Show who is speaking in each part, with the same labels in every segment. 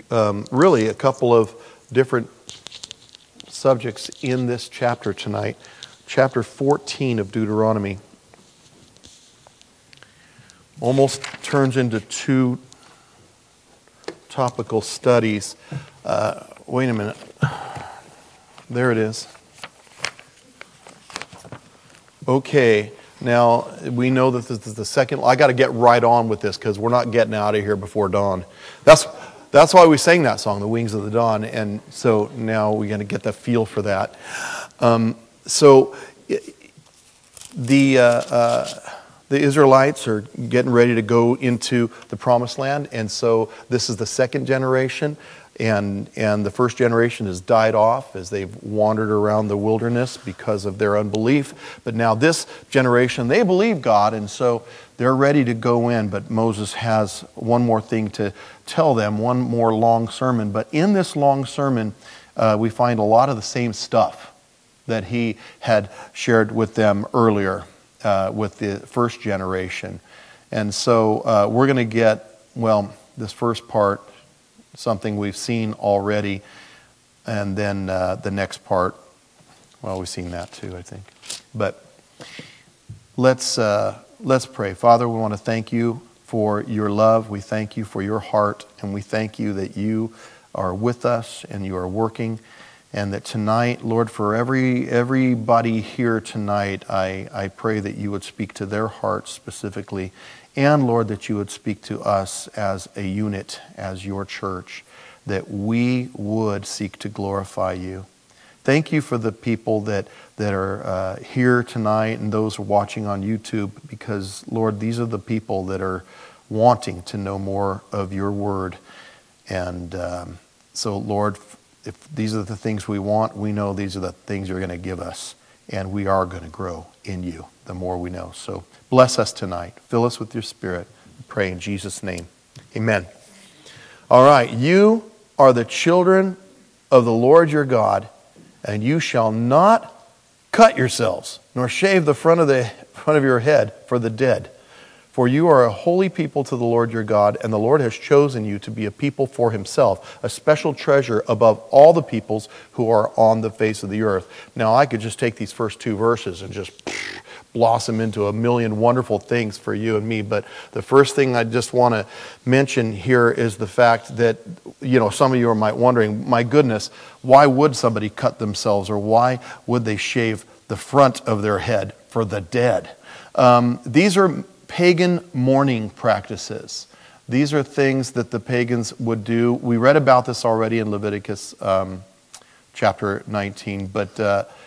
Speaker 1: really a couple of different subjects in this chapter tonight. Chapter 14 of Deuteronomy almost turns into two topical studies. Wait a minute. There it is. Okay, now we know that this is the second. I got to get right on with this because we're not getting out of here before dawn. That's why we sang that song, "The Wings of the Dawn," and so now we're going to get the feel for that. The Israelites are getting ready to go into the Promised Land, and so this is the second generation, and the first generation has died off as they've wandered around the wilderness because of their unbelief. But now this generation, they believe God, and so they're ready to go in. But Moses has one more thing to tell them, one more long sermon. But in this long sermon, we find a lot of the same stuff that he had shared with them earlier with the first generation. And so we're going to get, this first part, something we've seen already, and then the next part, we've seen that too, I think. But let's pray. Father, we want to thank you for your love. We thank you for your heart, and we thank you that you are with us and you are working. And that tonight, Lord, for everybody here tonight, I pray that you would speak to their hearts specifically. And, Lord, that you would speak to us as a unit, as your church, that we would seek to glorify you. Thank you for the people that are here tonight and those watching on YouTube, because, Lord, these are the people that are wanting to know more of your word. And so, Lord, if these are the things we want, we know these are the things you're going to give us, and we are going to grow in you the more we know. So bless us tonight. Fill us with your Spirit. We pray in Jesus' name. Amen. All right. You are the children of the Lord your God, and you shall not cut yourselves, nor shave the front of your head for the dead. For you are a holy people to the Lord your God, and the Lord has chosen you to be a people for himself, a special treasure above all the peoples who are on the face of the earth. Now, I could just take these first two verses and just blossom into a million wonderful things for you and me, but the first thing I just want to mention here is the fact that, some of you might be wondering, my goodness, why would somebody cut themselves, or why would they shave the front of their head for the dead? These are pagan mourning practices. These are things that the pagans would do. We read about this already in Leviticus chapter 19, but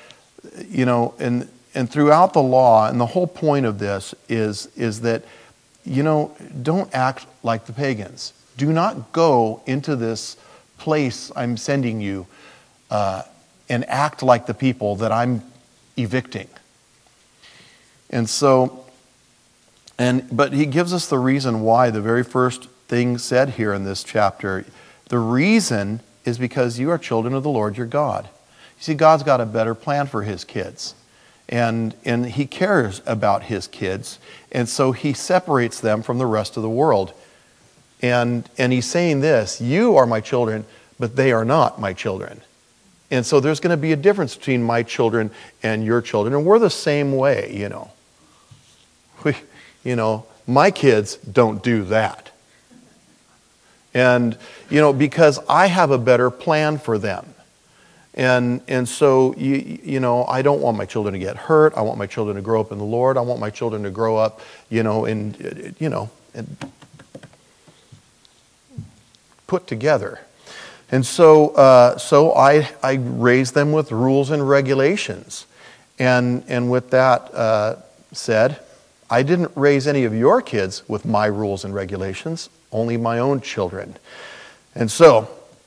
Speaker 1: and throughout the law, and the whole point of this is that don't act like the pagans. Do not go into this place I'm sending you and act like the people that I'm evicting. And so. But he gives us the reason why, the very first thing said here in this chapter. The reason is because you are children of the Lord your God. You see, God's got a better plan for his kids. And he cares about his kids. And so he separates them from the rest of the world. And he's saying this, you are my children, but they are not my children. And so there's going to be a difference between my children and your children. And we're the same way, my kids don't do that. And, because I have a better plan for them. And so, I don't want my children to get hurt. I want my children to grow up in the Lord. I want my children to grow up, and put together. And so I raise them with rules and regulations. And with that said, I didn't raise any of your kids with my rules and regulations, only my own children. And so,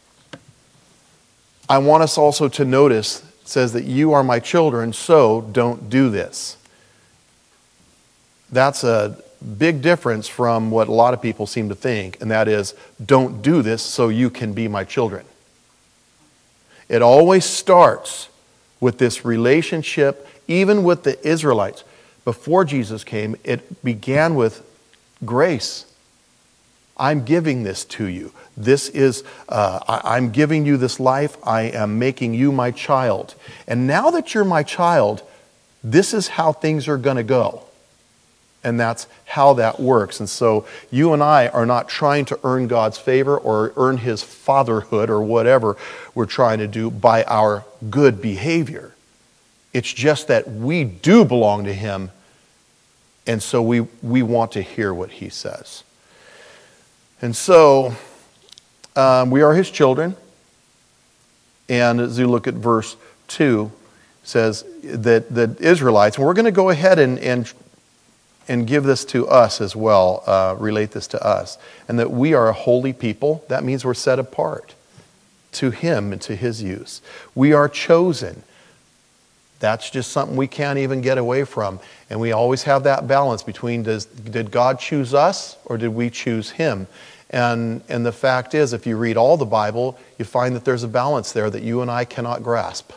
Speaker 1: I want us also to notice, it says that you are my children, so don't do this. That's a big difference from what a lot of people seem to think, and that is, don't do this so you can be my children. It always starts with this relationship, even with the Israelites. Before Jesus came, it began with grace. I'm giving this to you. This is, I'm giving you this life. I am making you my child. And now that you're my child, this is how things are going to go. And that's how that works. And so you and I are not trying to earn God's favor or earn his fatherhood or whatever we're trying to do by our good behavior. It's just that we do belong to him, and so we want to hear what he says. And so we are his children. And as you look at verse 2, it says that the Israelites, and we're going to go ahead and give this to us as well, relate this to us, and that we are a holy people. That means we're set apart to him and to his use. We are chosen. That's just something we can't even get away from. And we always have that balance between did God choose us or did we choose him? And the fact is, if you read all the Bible, you find that there's a balance there that you and I cannot grasp.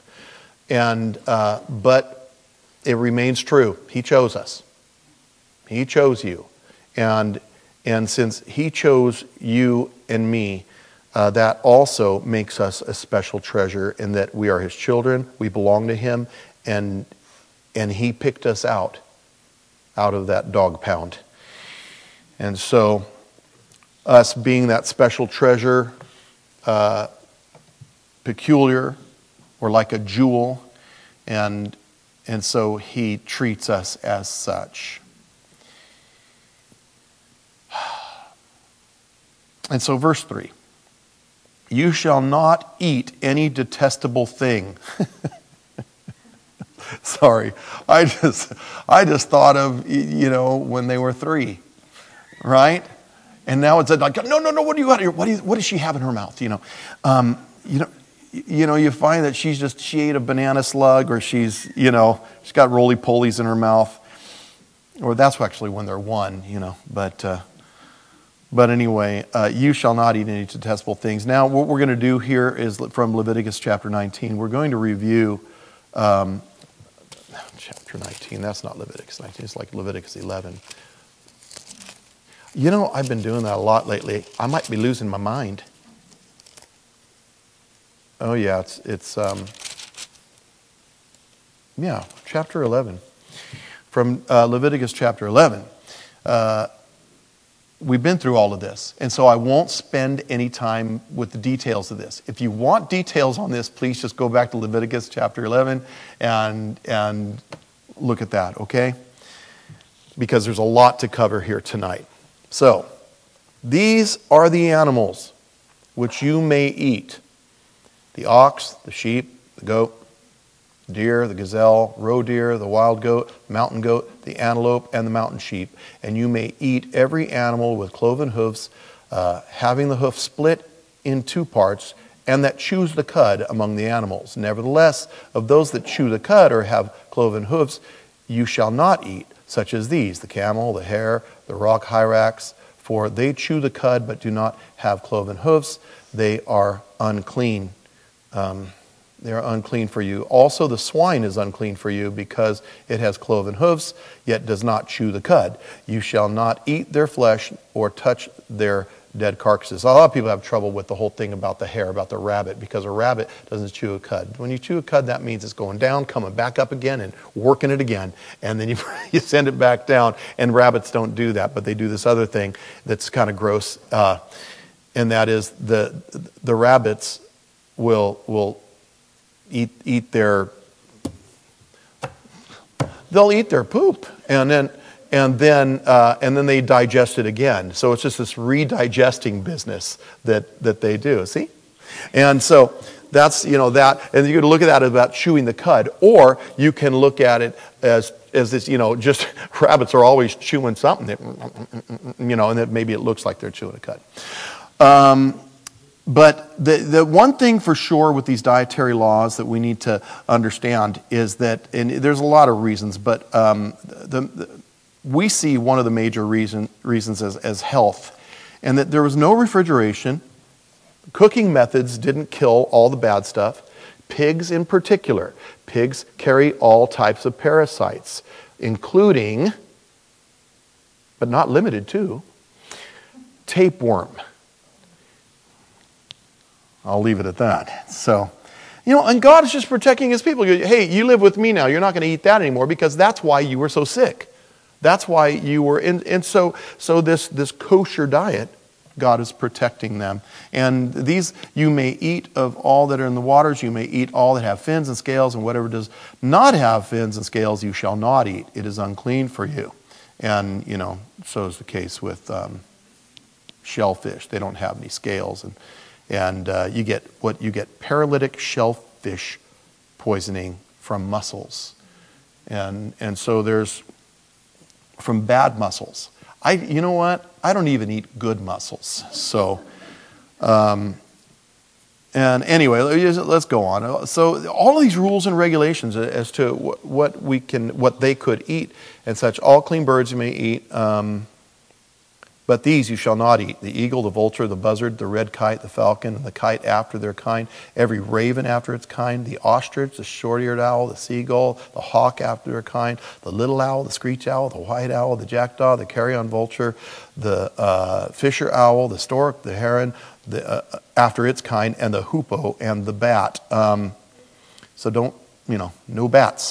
Speaker 1: But it remains true. He chose us. He chose you. And since he chose you and me, that also makes us a special treasure in that we are his children, we belong to him, and he picked us out of that dog pound. And so, us being that special treasure, peculiar, or like a jewel, and so he treats us as such. And so verse 3, you shall not eat any detestable thing. Sorry, I just thought of, when they were 3, right? And now it's like, no, what do you got here? What does she have in her mouth? You find that she ate a banana slug, or she's got roly-polies in her mouth, or that's actually when they're 1, But anyway, you shall not eat any detestable things. Now, what we're going to do here is from Leviticus chapter 19. We're going to review chapter 19. That's not Leviticus 19. It's like Leviticus 11. I've been doing that a lot lately. I might be losing my mind. Oh yeah, it's chapter 11. From Leviticus chapter 11. We've been through all of this, and so I won't spend any time with the details of this. If you want details on this, please just go back to Leviticus chapter 11 and look at that, okay? Because there's a lot to cover here tonight. So, these are the animals which you may eat: the ox, the sheep, the goat, the deer, the gazelle, roe deer, the wild goat, mountain goat, the antelope, and the mountain sheep. And you may eat every animal with cloven hoofs, having the hoof split in 2 parts, and that chews the cud among the animals. Nevertheless, of those that chew the cud or have cloven hoofs, you shall not eat, such as these: the camel, the hare, the rock hyrax, for they chew the cud but do not have cloven hoofs. They are unclean. They are unclean for you. Also the swine is unclean for you, because it has cloven hoofs, yet does not chew the cud. You shall not eat their flesh or touch their dead carcasses. A lot of people have trouble with the whole thing about the hare, about the rabbit, because a rabbit doesn't chew a cud. When you chew a cud, that means it's going down, coming back up again, and working it again. And then you send it back down, and rabbits don't do that, but they do this other thing that's kind of gross, and that is the rabbits will eat their poop, and then they digest it again. So it's just this redigesting business that they do. See, and so that's that, and you can look at that as about chewing the cud, or you can look at it as this just rabbits are always chewing something, and that maybe it looks like they're chewing a cud. But the one thing for sure with these dietary laws that we need to understand is that, and there's a lot of reasons, but we see one of the major reasons as health, and that there was no refrigeration. Cooking methods didn't kill all the bad stuff. Pigs in particular. Pigs carry all types of parasites, including, but not limited to, tapeworm. I'll leave it at that. So, and God is just protecting his people. Hey, you live with me now. You're not going to eat that anymore because that's why you were so sick. That's why you were in. And so this kosher diet, God is protecting them. And these, you may eat of all that are in the waters. You may eat all that have fins and scales, and whatever does not have fins and scales, you shall not eat. It is unclean for you. And, so is the case with shellfish. They don't have any scales. And you get paralytic shellfish poisoning from mussels. And so there's from bad mussels. You know what? I don't even eat good mussels. So, and anyway, let's go on. So all of these rules and regulations as to what they could eat and such. All clean birds you may eat, but these you shall not eat: the eagle, the vulture, the buzzard, the red kite, the falcon, and the kite after their kind, every raven after its kind, the ostrich, the short-eared owl, the seagull, the hawk after their kind, the little owl, the screech owl, the white owl, the jackdaw, the carrion vulture, the fisher owl, the stork, the heron, after its kind, and the hoopoe and the bat. So don't, no bats.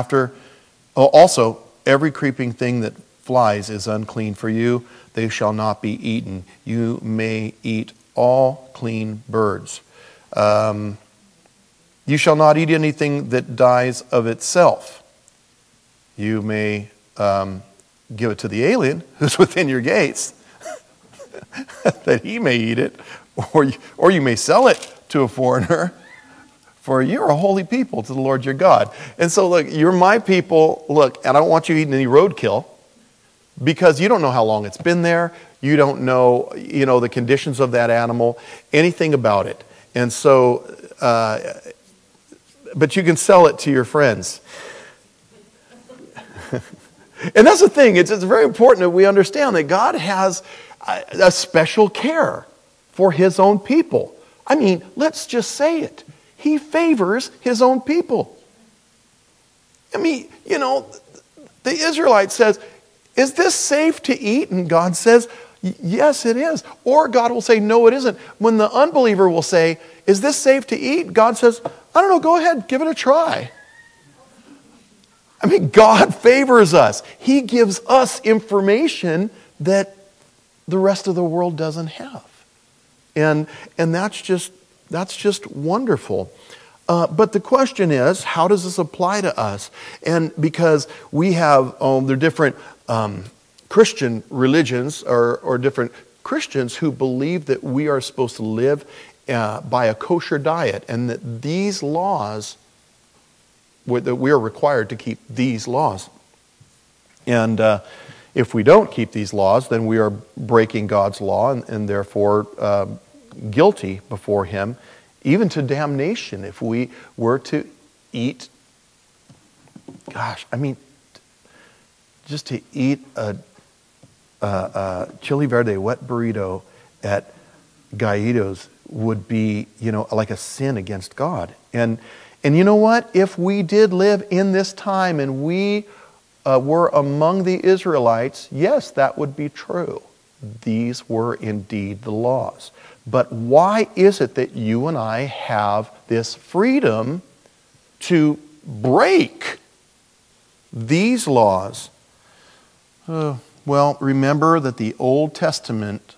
Speaker 1: Also, every creeping thing that flies is unclean for you. They shall not be eaten. You may eat all clean birds. You shall not eat anything that dies of itself. You may give it to the alien who's within your gates, that he may eat it, or you may sell it to a foreigner, for you're a holy people to the Lord your God. And so, look, you're my people, look, and I don't want you eating any roadkill, because you don't know how long it's been there. You don't know, the conditions of that animal, anything about it. And so, but you can sell it to your friends. And that's the thing. It's very important that we understand that God has a special care for his own people. I mean, let's just say it. He favors his own people. I mean, the Israelite says, is this safe to eat? And God says, yes, it is. Or God will say, no, it isn't. When the unbeliever will say, is this safe to eat? God says, I don't know, go ahead, give it a try. I mean, God favors us. He gives us information that the rest of the world doesn't have. And that's just wonderful. But the question is, how does this apply to us? And because we have there are different Christian religions or different Christians who believe that we are supposed to live by a kosher diet, and that these laws, that we are required to keep these laws. And if we don't keep these laws, then we are breaking God's law and therefore guilty before him, even to damnation if we were to eat, just to eat a chili verde wet burrito at Gallitos would be, like a sin against God. And you know what? If we did live in this time and we were among the Israelites, yes, that would be true. These were indeed the laws. But why is it that you and I have this freedom to break these laws? Well, remember that the Old Testament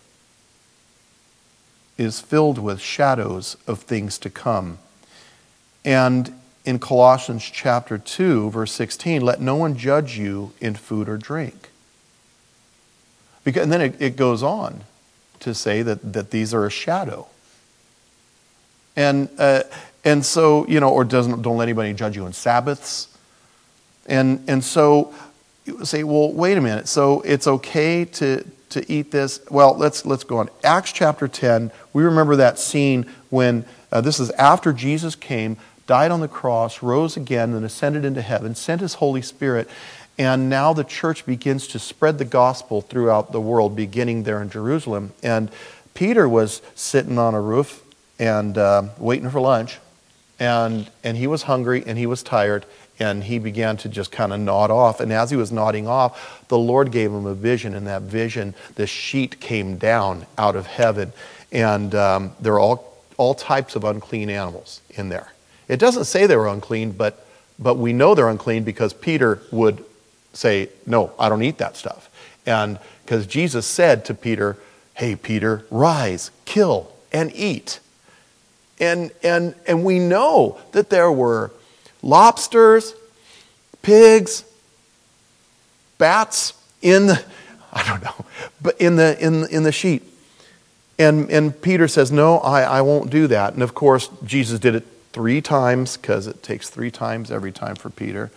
Speaker 1: is filled with shadows of things to come. And in Colossians chapter 2, verse 16, let no one judge you in food or drink. And then it goes on to say that these are a shadow. And so, or don't let anybody judge you on Sabbaths. And so you say, well, wait a minute. So it's okay to eat this? Well, let's go on. Acts chapter 10, we remember that scene when this is after Jesus came, died on the cross, rose again, and ascended into heaven, sent his Holy Spirit, and now the church begins to spread the gospel throughout the world, beginning there in Jerusalem. And Peter was sitting on a roof and waiting for lunch. And he was hungry and he was tired, and he began to just kind of nod off. And as he was nodding off, the Lord gave him a vision. And that vision, the sheet came down out of heaven. And there are all types of unclean animals in there. It doesn't say they were unclean, but we know they're unclean because Peter would say, no, I don't eat that stuff. And because Jesus said to Peter, hey, Peter, rise, kill, and eat. And we know that there were lobsters, pigs, bats in the, I don't know, but in the sheet. And Peter says, no, I won't do that. And of course, Jesus did it 3 times, because it takes 3 times every time for Peter.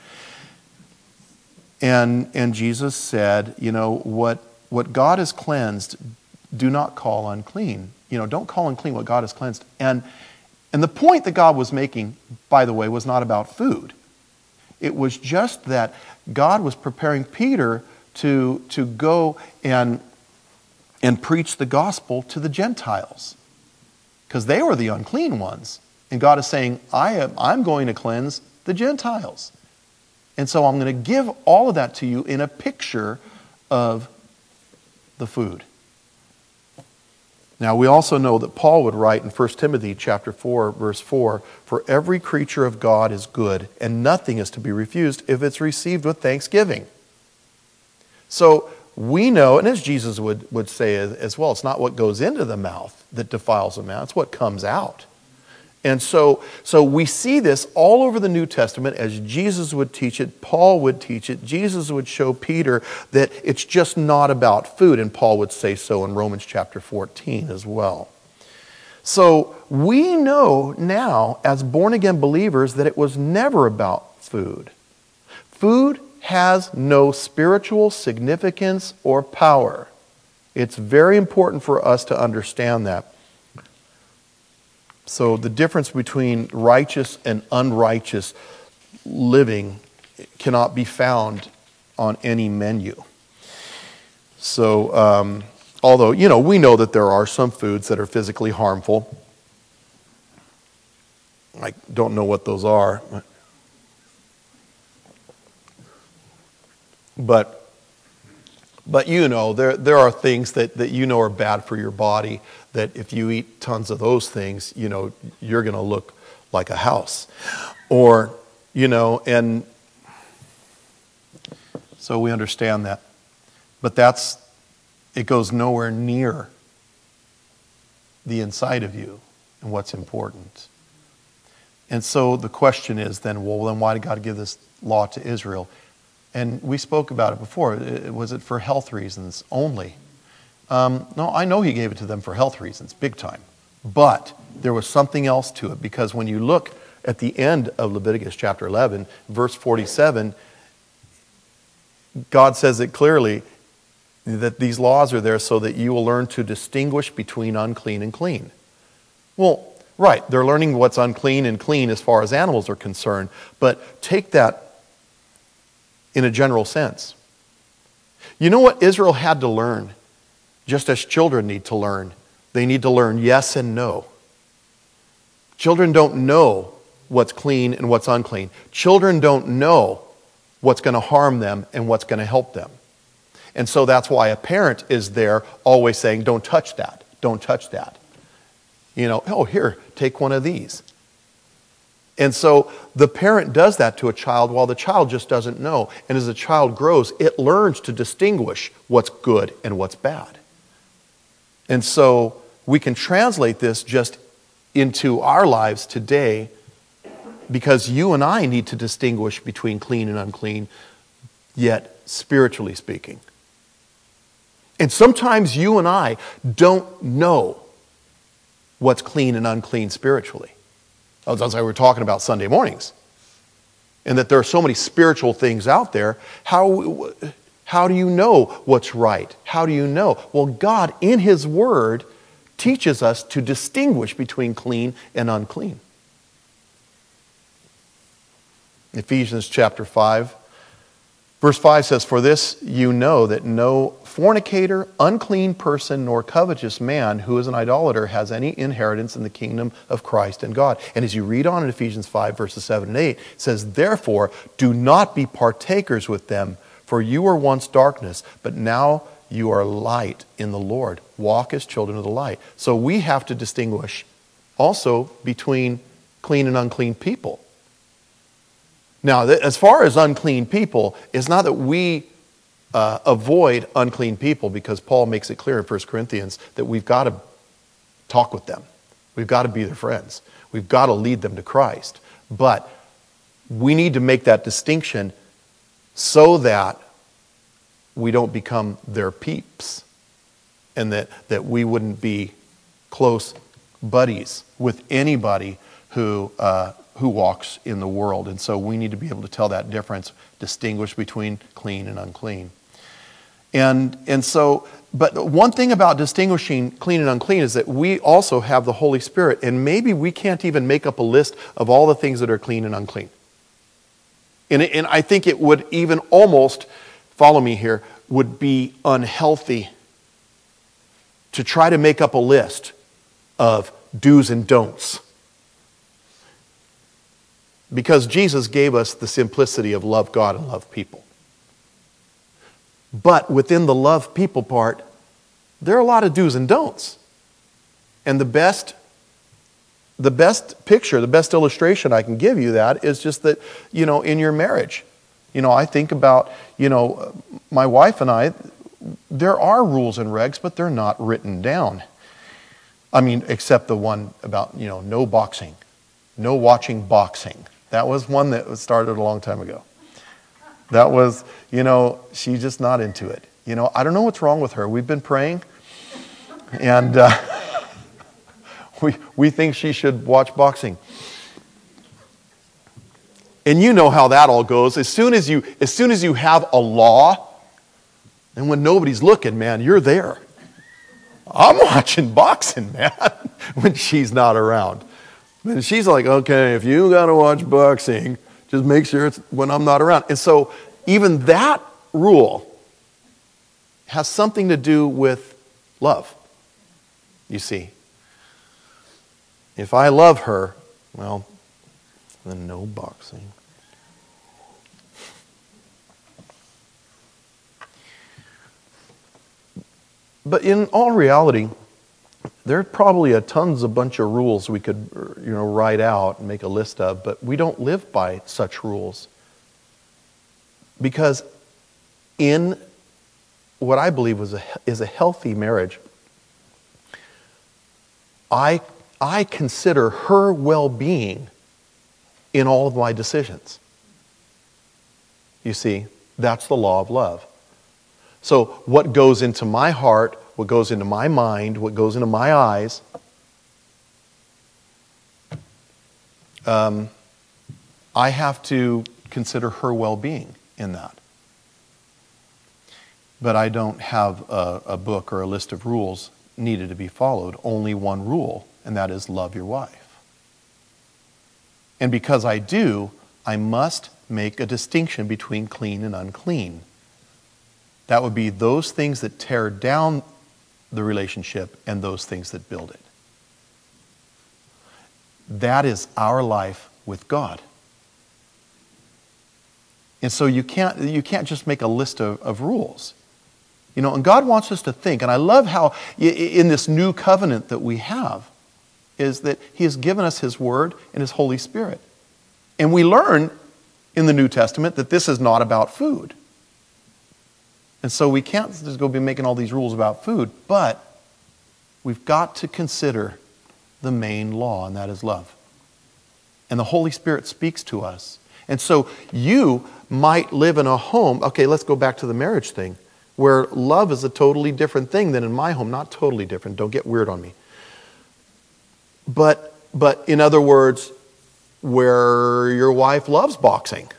Speaker 1: And Jesus said, what God has cleansed, do not call unclean. Don't call unclean what God has cleansed. And the point that God was making, by the way, was not about food. It was just that God was preparing Peter to go and preach the gospel to the Gentiles, because they were the unclean ones. And God is saying, I'm going to cleanse the Gentiles. And so I'm going to give all of that to you in a picture of the food. Now, we also know that Paul would write in 1 Timothy chapter 4, verse 4, for every creature of God is good, and nothing is to be refused if it's received with thanksgiving. So we know, and as Jesus would say as well, it's not what goes into the mouth that defiles a man, it's what comes out. And so we see this all over the New Testament as Jesus would teach it, Paul would teach it, Jesus would show Peter that it's just not about food, and Paul would say so in Romans chapter 14 as well. So we know now as born-again believers that it was never about food. Food has no spiritual significance or power. It's very important for us to understand that. So the difference between righteous and unrighteous living cannot be found on any menu. So, although, we know that there are some foods that are physically harmful. I don't know what those are. But there are things that are bad for your body, that if you eat tons of those things, you're going to look like a house. Or, and so we understand that. But it goes nowhere near the inside of you and what's important. And so the question is then why did God give this law to Israel? And we spoke about it before. Was it for health reasons only? No, I know he gave it to them for health reasons, big time. But there was something else to it, because when you look at the end of Leviticus chapter 11, verse 47, God says it clearly that these laws are there so that you will learn to distinguish between unclean and clean. Well, right, they're learning what's unclean and clean as far as animals are concerned, but take that in a general sense. You know what Israel had to learn? Just as children need to learn. They need to learn yes and no. Children don't know what's clean and what's unclean. Children don't know what's going to harm them and what's going to help them. And so that's why a parent is there always saying, don't touch that, don't touch that. Here, take one of these. And so the parent does that to a child while the child just doesn't know. And as the child grows, it learns to distinguish what's good and what's bad. And so we can translate this just into our lives today, because you and I need to distinguish between clean and unclean, yet spiritually speaking. And sometimes you and I don't know what's clean and unclean spiritually. That's why we're talking about Sunday mornings. And that there are so many spiritual things out there. How do you know what's right? How do you know? Well, God, in His Word, teaches us to distinguish between clean and unclean. Ephesians chapter 5, Verse 5 says, "For this you know that no fornicator, unclean person, nor covetous man who is an idolater has any inheritance in the kingdom of Christ and God." And as you read on in Ephesians 5, verses 7 and 8, it says, "Therefore, do not be partakers with them, for you were once darkness, but now you are light in the Lord. Walk as children of the light." So we have to distinguish also between clean and unclean people. Now, as far as unclean people, it's not that we avoid unclean people, because Paul makes it clear in 1 Corinthians that we've got to talk with them. We've got to be their friends. We've got to lead them to Christ. But we need to make that distinction so that we don't become their peeps, and that we wouldn't be close buddies with anybody who walks in the world. And so we need to be able to tell that difference, distinguish between clean and unclean. And so, but one thing about distinguishing clean and unclean is that we also have the Holy Spirit, and maybe we can't even make up a list of all the things that are clean and unclean. And I think it would even almost, follow me here, would be unhealthy to try to make up a list of do's and don'ts. Because Jesus gave us the simplicity of love God and love people. But within the love people part, there are a lot of do's and don'ts. And the best picture, the best illustration I can give you that is just that, in your marriage. I think about, my wife and I, there are rules and regs, but they're not written down. I mean, except the one about, no boxing, no watching boxing. That was one that started a long time ago. That was, she's just not into it. I don't know what's wrong with her. We've been praying, and we think she should watch boxing. And you know how that all goes. As soon as you have a law, and when nobody's looking, man, you're there. I'm watching boxing, man, when she's not around. And she's like, okay, if you got to watch boxing, just make sure it's when I'm not around. And so even that rule has something to do with love, you see. If I love her, well, then no boxing. But in all reality, there are probably a bunch of rules we could, write out and make a list of, but we don't live by such rules. Because in what I believe is a healthy marriage, I consider her well-being in all of my decisions. You see, that's the law of love. So what goes into my heart, what goes into my mind, what goes into my eyes, I have to consider her well-being in that. But I don't have a book or a list of rules needed to be followed. Only one rule, and that is love your wife. And because I do, I must make a distinction between clean and unclean. That would be those things that tear down the relationship and those things that build it. That is our life with God. And so you can't just make a list of rules. And God wants us to think, and I love how in this new covenant that we have, is that He has given us His Word and His Holy Spirit. And we learn in the New Testament that this is not about food. And so we can't just go be making all these rules about food, but we've got to consider the main law, and that is love. And the Holy Spirit speaks to us. And so you might live in a home, okay, let's go back to the marriage thing, where love is a totally different thing than in my home. Not totally different, don't get weird on me. But in other words, where your wife loves boxing.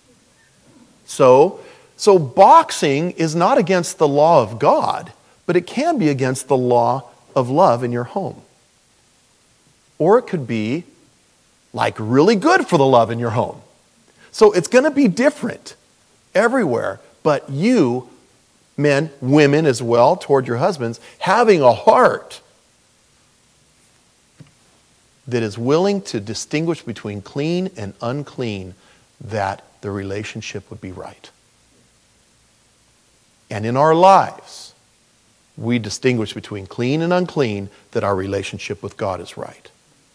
Speaker 1: So boxing is not against the law of God, but it can be against the law of love in your home. Or it could be like really good for the love in your home. So it's going to be different. everywhere. But you, men, women as well, toward your husbands, having a heart that is willing to distinguish between clean and unclean, that the relationship would be right. And in our lives, we distinguish between clean and unclean, that our relationship with God is right.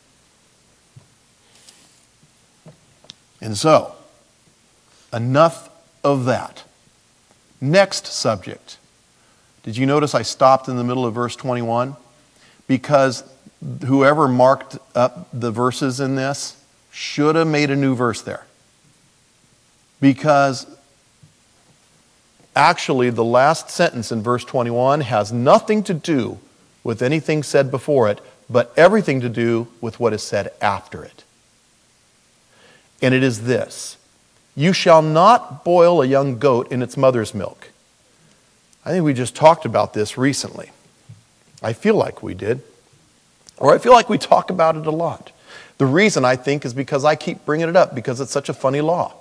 Speaker 1: And so, enough of that. Next subject. Did you notice I stopped in the middle of verse 21? Because whoever marked up the verses in this should have made a new verse there. Because actually the last sentence in verse 21 has nothing to do with anything said before it, but everything to do with what is said after it. And it is this: you shall not boil a young goat in its mother's milk. I think we just talked about this recently. I feel like we did. Or I feel like we talk about it a lot. The reason, I think, is because I keep bringing it up, because it's such a funny law.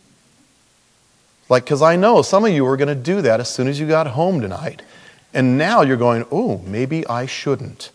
Speaker 1: Like, because I know some of you were going to do that as soon as you got home tonight. And now you're going, oh, maybe I shouldn't.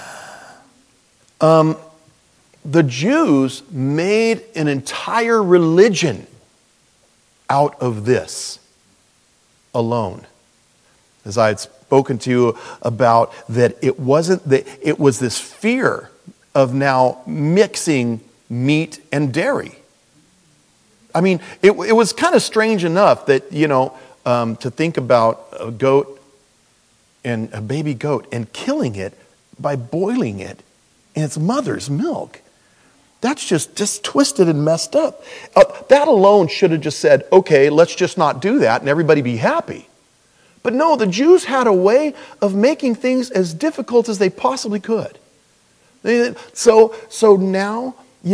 Speaker 1: The Jews made an entire religion out of this alone. As I had spoken to you about, that it wasn't that it was this fear of now mixing meat and dairy. I mean, it was kind of strange enough that, to think about a goat and a baby goat and killing it by boiling it in its mother's milk. That's just twisted and messed up. That alone should have just said, okay, let's just not do that and everybody be happy. But no, the Jews had a way of making things as difficult as they possibly could. So now,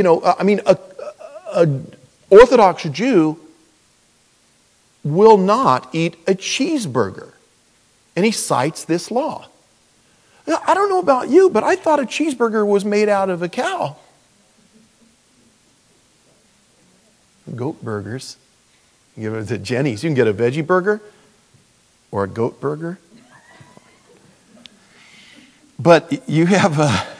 Speaker 1: an Orthodox Jew will not eat a cheeseburger. And he cites this law. Now, I don't know about you, but I thought a cheeseburger was made out of a cow. Goat burgers. You go to Jenny's, you can get a veggie burger or a goat burger. But you have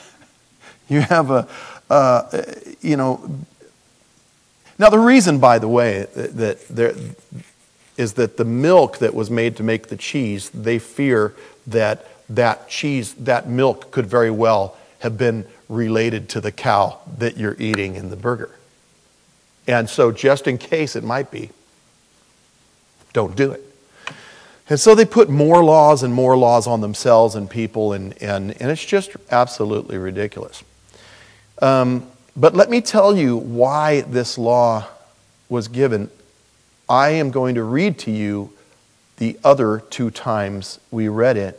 Speaker 1: Now the reason, by the way, that there is that the milk that was made to make the cheese, they fear that that milk could very well have been related to the cow that you're eating in the burger. And so just in case it might be, don't do it. And so they put more laws and more laws on themselves and people, and it's just absolutely ridiculous. But let me tell you why this law was given. I am going to read to you the other two times we read it,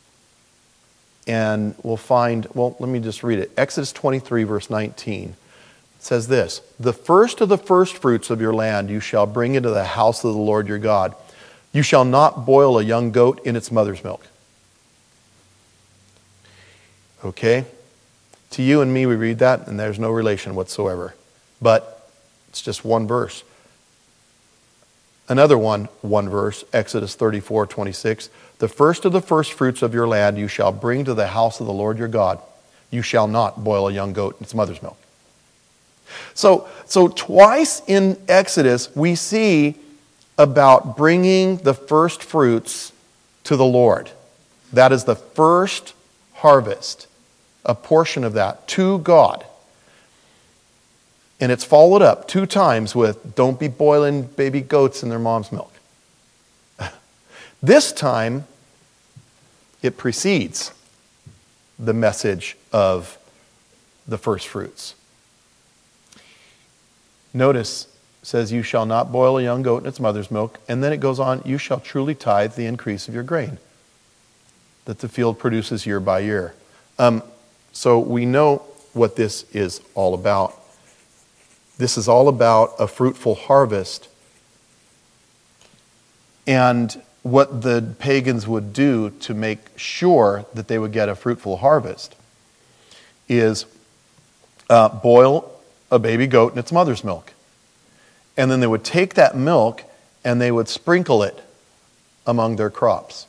Speaker 1: and we'll find, well, let me just read it. Exodus 23, verse 19. It says this: the first of the first fruits of your land you shall bring into the house of the Lord your God. You shall not boil a young goat in its mother's milk. Okay? To you and me, we read that, and there's no relation whatsoever. But it's just one verse. Another one verse, Exodus 34, 26. The first of the first fruits of your land you shall bring to the house of the Lord your God. You shall not boil a young goat in its mother's milk. So twice in Exodus we see about bringing the first fruits to the Lord. That is the first harvest, a portion of that, to God. And it's followed up 2 times with, don't be boiling baby goats in their mom's milk. This time, it precedes the message of the first fruits. Notice, it says, you shall not boil a young goat in its mother's milk. And then it goes on, you shall truly tithe the increase of your grain that the field produces year by year. So we know what this is all about. This is all about a fruitful harvest. And what the pagans would do to make sure that they would get a fruitful harvest is boil a baby goat in its mother's milk. And then they would take that milk and they would sprinkle it among their crops.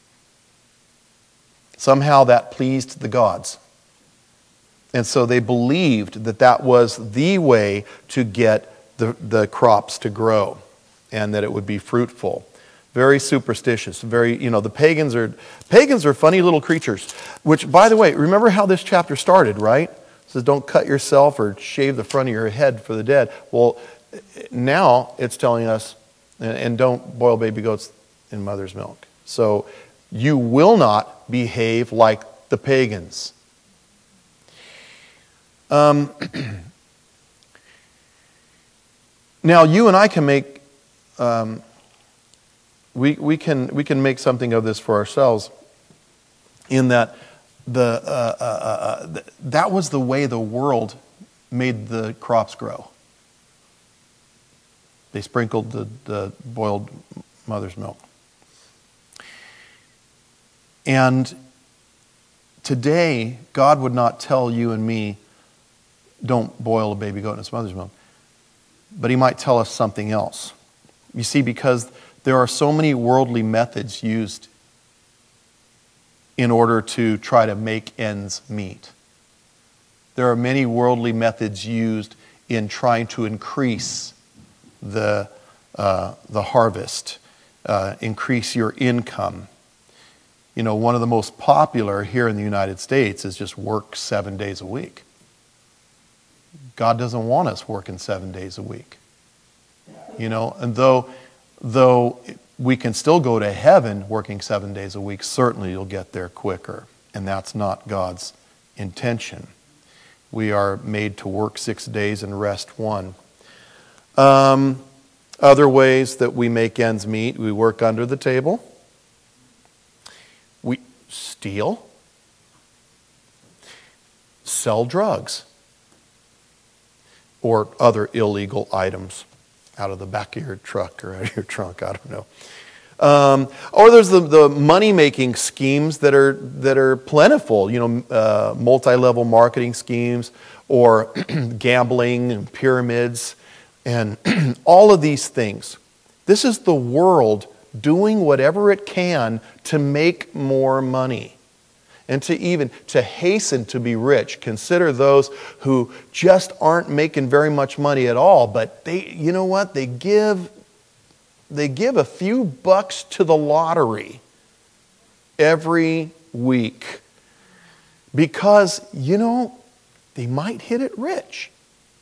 Speaker 1: Somehow that pleased the gods. And so they believed that that was the way to get the crops to grow and that it would be fruitful. Very superstitious. The pagans are funny little creatures. Which, by the way, remember how this chapter started, right? It says, don't cut yourself or shave the front of your head for the dead. Well, now it's telling us, and don't boil baby goats in mother's milk. So you will not behave like the pagans. Now you and I can make we can make something of this for ourselves, in that that was the way the world made the crops grow. They sprinkled the boiled mother's milk. And today, God would not tell you and me, don't boil a baby goat in its mother's milk. But He might tell us something else. You see, because there are so many worldly methods used in order to try to make ends meet. There are many worldly methods used in trying to increase the harvest, increase your income. One of the most popular here in the United States is just work 7 days a week. God doesn't want us working 7 days a week. And though we can still go to heaven working 7 days a week, certainly you'll get there quicker. And that's not God's intention. We are made to work 6 days and rest 1. Other ways that we make ends meet: we work under the table, we steal, sell drugs, or other illegal items out of the back of your truck or out of your trunk, I don't know. Or there's the money-making schemes that are plentiful, multi-level marketing schemes, or gambling and pyramids, and all of these things. This is the world doing whatever it can to make more money. And to hasten to be rich. Consider those who just aren't making very much money at all, but you know what? They give a few bucks to the lottery every week because, they might hit it rich.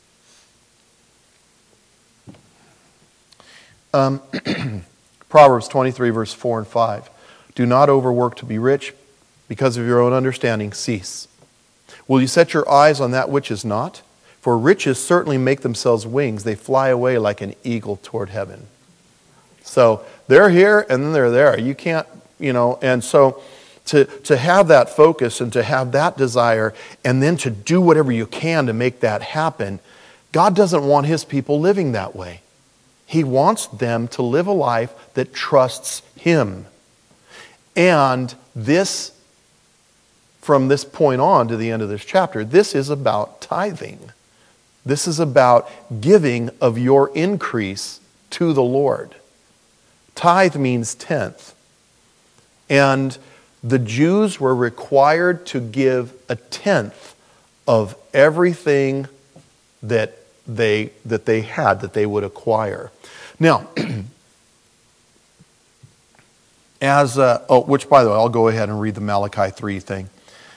Speaker 1: Proverbs 23, verse 4 and 5. Do not overwork to be rich. Because of your own understanding, cease. Will you set your eyes on that which is not? For riches certainly make themselves wings. They fly away like an eagle toward heaven. So they're here and then they're there. You can't, and so to have that focus and to have that desire and then to do whatever you can to make that happen, God doesn't want His people living that way. He wants them to live a life that trusts Him. And from this point on to the end of this chapter, this is about tithing. This is about giving of your increase to the Lord. Tithe means tenth. And the Jews were required to give a tenth of everything that they had, that they would acquire. Now, which by the way, I'll go ahead and read the Malachi 3 thing.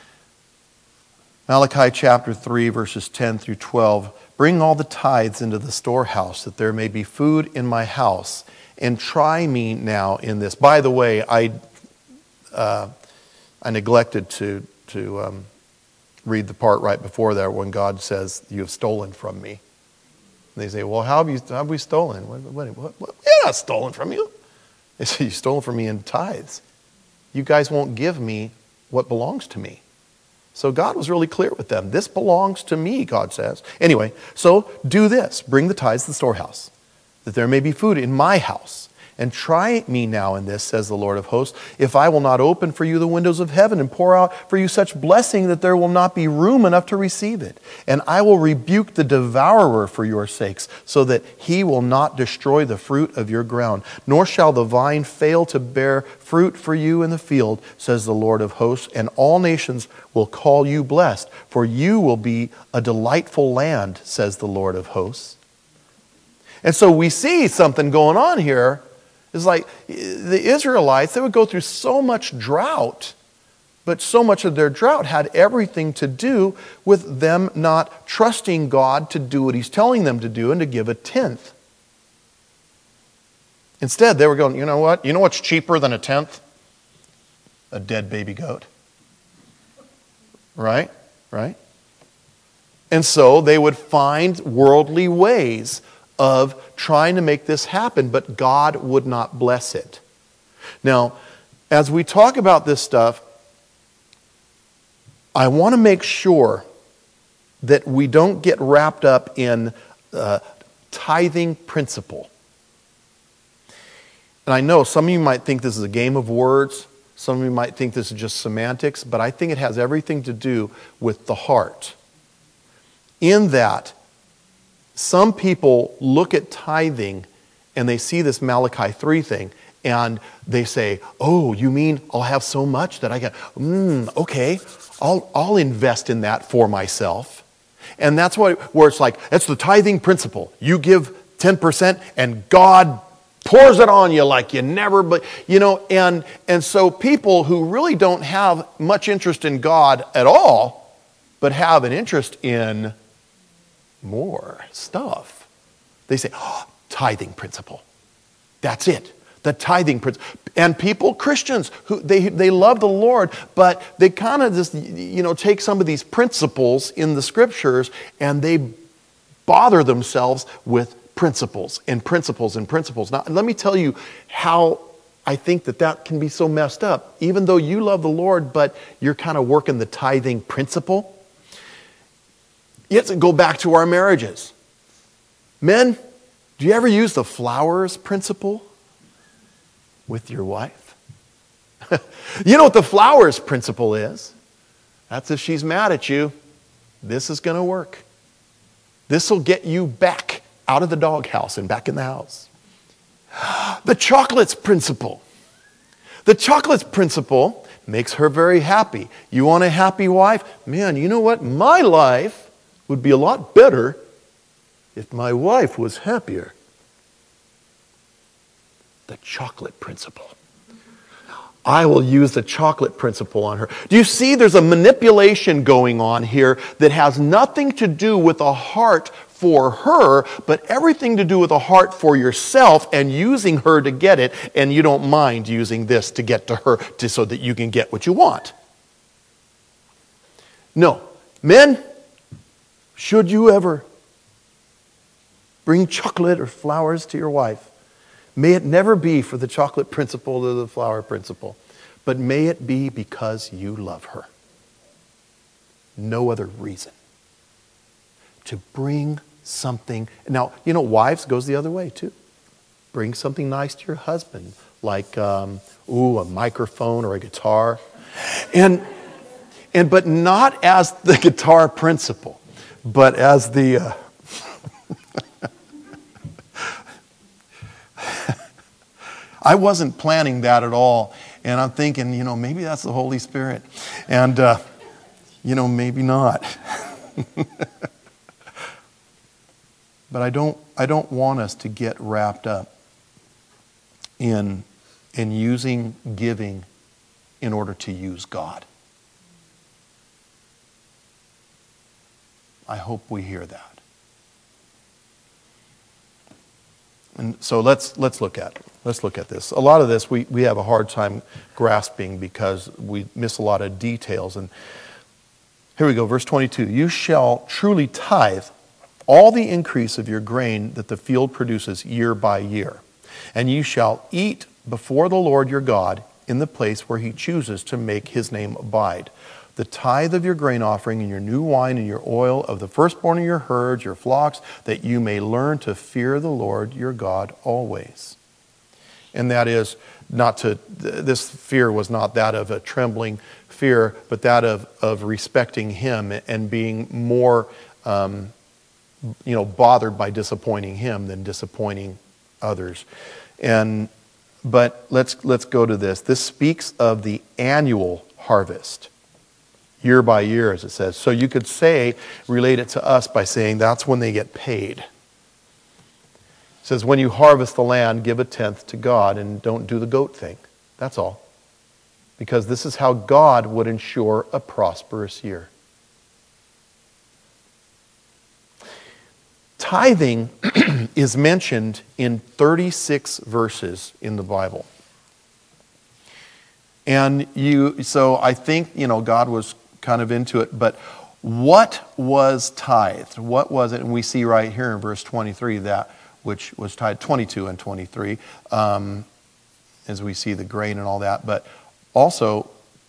Speaker 1: Malachi chapter 3, verses 10 through 12. Bring all the tithes into the storehouse, that there may be food in my house, and try me now in this. By the way, I neglected to read the part right before there when God says, you have stolen from me. And they say, well, how have we stolen? What? We're not stolen from you. They say, you stole from me in tithes. You guys won't give me what belongs to me. So God was really clear with them. This belongs to me, God says. Anyway, so do this. Bring the tithes to the storehouse, that there may be food in my house. And try me now in this, says the Lord of hosts, if I will not open for you the windows of heaven and pour out for you such blessing that there will not be room enough to receive it. And I will rebuke the devourer for your sakes, so that he will not destroy the fruit of your ground, nor shall the vine fail to bear fruit for you in the field, says the Lord of hosts, and all nations will call you blessed, for you will be a delightful land, says the Lord of hosts. And so we see something going on here. It's like the Israelites, they would go through so much drought, but so much of their drought had everything to do with them not trusting God to do what He's telling them to do and to give a tenth. Instead, they were going, you know what? You know what's cheaper than a tenth? A dead baby goat. Right? Right? And so they would find worldly ways of trying to make this happen, but God would not bless it. Now, as we talk about this stuff, I want to make sure that we don't get wrapped up in tithing principle. And I know some of you might think this is a game of words. Some of you might think this is just semantics, but I think it has everything to do with the heart. In that, some people look at tithing and they see this Malachi 3 thing and they say, oh, you mean I'll have so much that I can, okay, I'll invest in that for myself. And that's where it's like, it's the tithing principle. You give 10% and God pours it on you like you never, but and so people who really don't have much interest in God at all, but have an interest in more stuff, they say, oh, tithing principle. That's it. The tithing principle. And people, Christians, who they love the Lord, but they kind of just, take some of these principles in the scriptures and they bother themselves with principles and principles and principles. Now, let me tell you how I think that can be so messed up. Even though you love the Lord, but you're kind of working the tithing principle. Let's go back to our marriages. Men, do you ever use the flowers principle with your wife? You know what the flowers principle is? That's if she's mad at you, this is going to work. This will get you back out of the doghouse and back in the house. The chocolates principle. The chocolates principle makes her very happy. You want a happy wife? Man, you know what? My life would be a lot better if my wife was happier. The chocolate principle. I will use the chocolate principle on her. Do you see there's a manipulation going on here that has nothing to do with a heart for her, but everything to do with a heart for yourself and using her to get it, and you don't mind using this to get to her so that you can get what you want. No. Men, should you ever bring chocolate or flowers to your wife, may it never be for the chocolate principle or the flower principle, but may it be because you love her. No other reason. To bring something. Now, wives goes the other way too. Bring something nice to your husband, like a microphone or a guitar, but not as the guitar principle, but as the. I wasn't planning that at all, and I'm thinking, maybe that's the Holy Spirit, and maybe not. But I don't want us to get wrapped up in using giving in order to use God. I hope we hear that. And so let's look at this. A lot of this we have a hard time grasping because we miss a lot of details. And here we go, verse 22. You shall truly tithe all the increase of your grain that the field produces year by year. And you shall eat before the Lord your God in the place where He chooses to make His name abide. The tithe of your grain offering and your new wine and your oil of the firstborn of your herds, your flocks, that you may learn to fear the Lord your God always. And that is this fear was not that of a trembling fear, but that of respecting him and being more, bothered by disappointing him than disappointing others. But let's go to this. This speaks of the annual harvest, year by year, as it says. So you could relate it to us by saying that's when they get paid. It says, when you harvest the land, give a tenth to God and don't do the goat thing. That's all. Because this is how God would ensure a prosperous year. Tithing is mentioned in 36 verses in the Bible. And so I think, God was kind of into it, but what was tithed? What was it? And we see right here in verse 23 that which was tithed, 22 and 23, as we see the grain and all that. But also,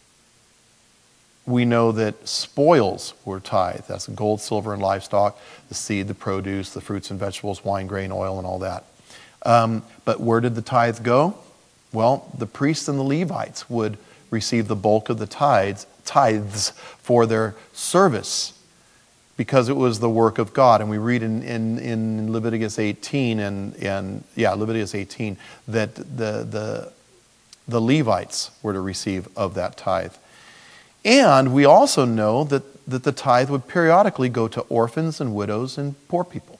Speaker 1: we know that spoils were tithed. That's gold, silver, and livestock, the seed, the produce, the fruits and vegetables, wine, grain, oil, and all that. But where did the tithe go? Well, the priests and the Levites would receive the bulk of the tithes for their service, because it was the work of God. And we read in Leviticus 18 Leviticus 18 that the Levites were to receive of that tithe. And we also know that the tithe would periodically go to orphans and widows and poor people.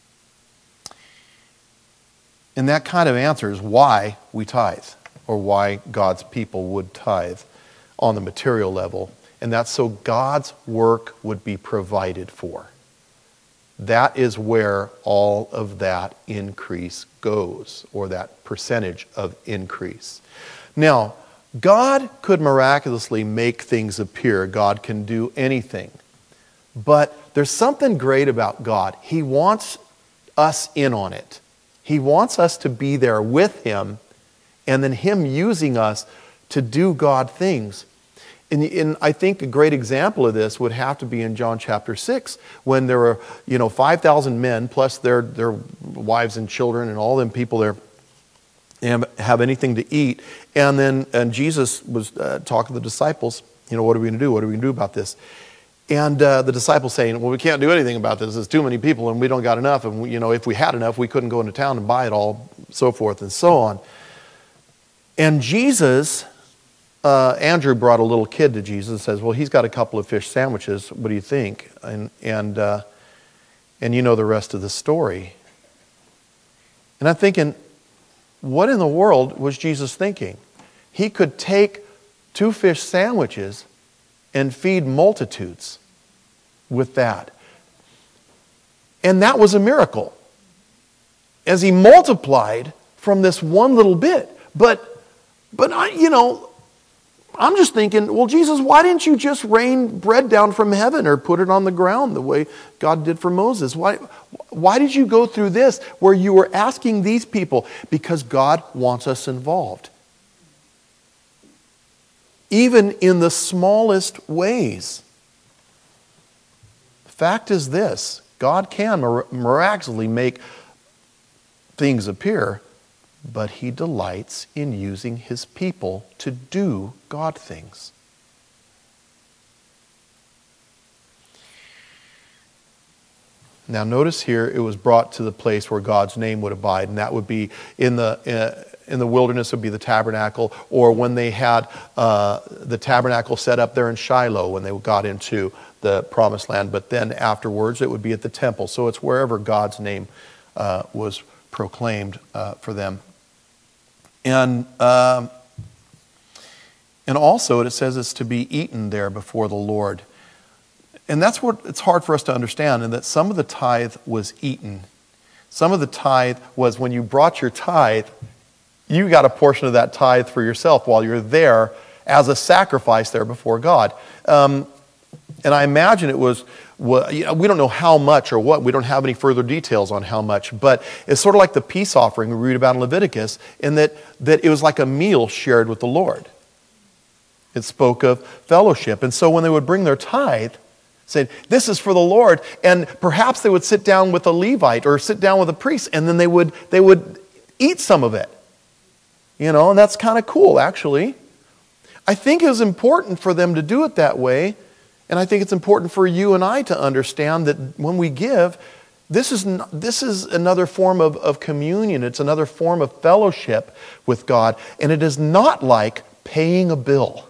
Speaker 1: And that kind of answers why we tithe, or why God's people would tithe on the material level. And that's so God's work would be provided for. That is where all of that increase goes, or that percentage of increase. Now, God could miraculously make things appear. God can do anything. But there's something great about God. He wants us in on it. He wants us to be there with Him, and then Him using us to do God things. And I think a great example of this would have to be in John chapter 6, when there were 5,000 men plus their wives and children and all them people there have anything to eat. And Jesus was talking to the disciples, what are we going to do? What are we going to do about this? And the disciples saying, well, we can't do anything about this. There's too many people and we don't got enough. And if we had enough, we couldn't go into town and buy it all, so forth and so on. And Jesus, Andrew brought a little kid to Jesus and says, well, he's got a couple of fish sandwiches. What do you think? And you know the rest of the story. And I'm thinking, what in the world was Jesus thinking? He could take 2 fish sandwiches and feed multitudes with that. And that was a miracle, as He multiplied from this one little bit. But I'm just thinking, well, Jesus, why didn't you just rain bread down from heaven or put it on the ground the way God did for Moses? Why did you go through this where you were asking these people? Because God wants us involved. Even in the smallest ways. The fact is this: God can miraculously make things appear, but He delights in using His people to do God things. Now notice here, it was brought to the place where God's name would abide, and that would be in the wilderness, would be the tabernacle, or when they had the tabernacle set up there in Shiloh when they got into the promised land. But then afterwards, it would be at the temple. So it's wherever God's name was proclaimed for them. And also it says it's to be eaten there before the Lord. And that's what it's hard for us to understand, and that some of the tithe was eaten. Some of the tithe was when you brought your tithe, you got a portion of that tithe for yourself while you're there as a sacrifice there before God. And I imagine it was, we don't know how much or what. We don't have any further details on how much. But it's sort of like the peace offering we read about in Leviticus, in that it was like a meal shared with the Lord. It spoke of fellowship. And so when they would bring their tithe, saying, this is for the Lord, and perhaps they would sit down with a Levite or sit down with a priest, and then they would eat some of it. And that's kind of cool, actually. I think it was important for them to do it that way, and I think it's important for you and I to understand that when we give, this is another form of communion. It's another form of fellowship with God, and it is not like paying a bill.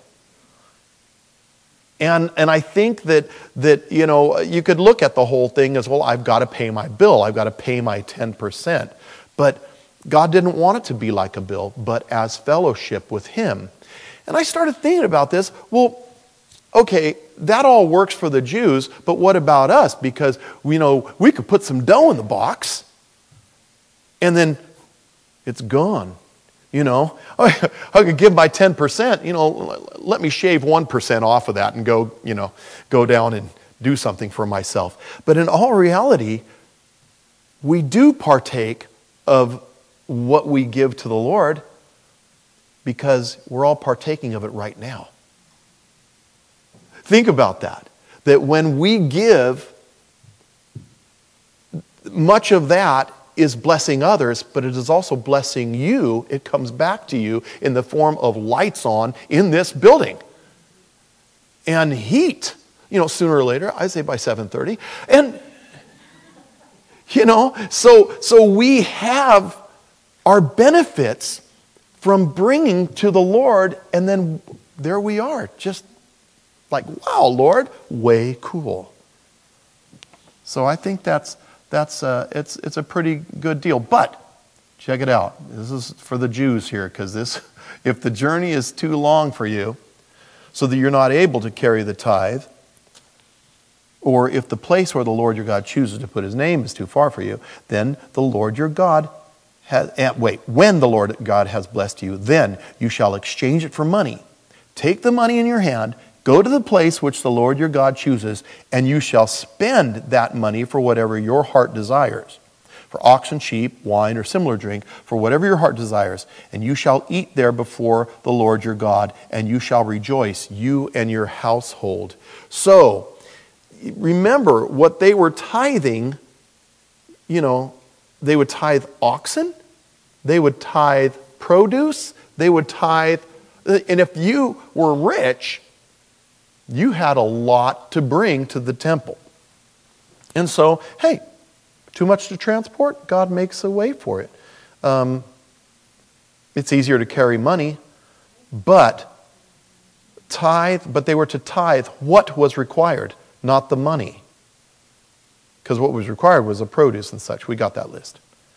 Speaker 1: And I think that you could look at the whole thing as, well, I've got to pay my bill. I've got to pay my 10%. But God didn't want it to be like a bill, but as fellowship with Him. And I started thinking about this. Well, okay, that all works for the Jews, but what about us? Because we could put some dough in the box, and then it's gone. I could give my 10%, let me shave 1% off of that and go down and do something for myself. But in all reality, we do partake of what we give to the Lord because we're all partaking of it right now. Think about that when we give, much of that is blessing others, but it is also blessing you. It comes back to you in the form of lights on in this building. And heat, sooner or later, I say by 7:30. And, so we have our benefits from bringing to the Lord, and then there we are, just like, wow, Lord, way cool. So I think it's a pretty good deal. But check it out. This is for the Jews here, because if the journey is too long for you, so that you're not able to carry the tithe, or if the place where the Lord your God chooses to put His name is too far for you, then the Lord your God when the Lord God has blessed you, then you shall exchange it for money. Take the money in your hand, go to the place which the Lord your God chooses, and you shall spend that money for whatever your heart desires, for oxen, sheep, wine, or similar drink, for whatever your heart desires. And you shall eat there before the Lord your God, and you shall rejoice, you and your household. So, remember what they were tithing, they would tithe oxen, they would tithe produce, they would tithe, and if you were rich, you had a lot to bring to the temple. And so, hey, too much to transport? God makes a way for it. It's easier to carry money, but they were to tithe what was required, not the money. Because what was required was the produce and such. We got that list.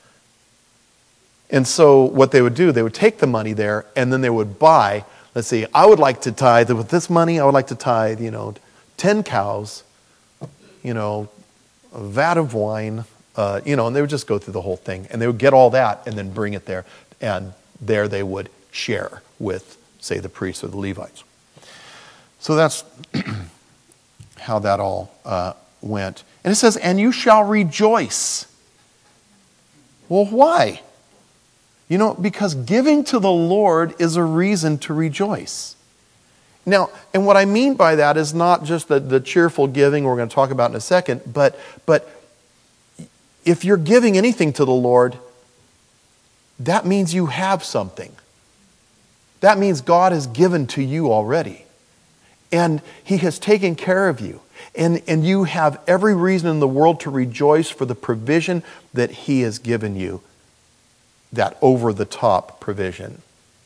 Speaker 1: And so what they would do, they would take the money there, and then they would buy, let's see, I would like to tithe, with this money, I would like to tithe, 10 cows, a vat of wine, and they would just go through the whole thing. And they would get all that and then bring it there. And there they would share with, say, the priests or the Levites. So that's how that all went. And it says, and you shall rejoice. Well, why? Because giving to the Lord is a reason to rejoice. Now, and what I mean by that is not just the cheerful giving we're going to talk about in a second, but if you're giving anything to the Lord, that means you have something. That means God has given to you already. And He has taken care of you. And you have every reason in the world to rejoice for the provision that He has given you. That over-the-top provision.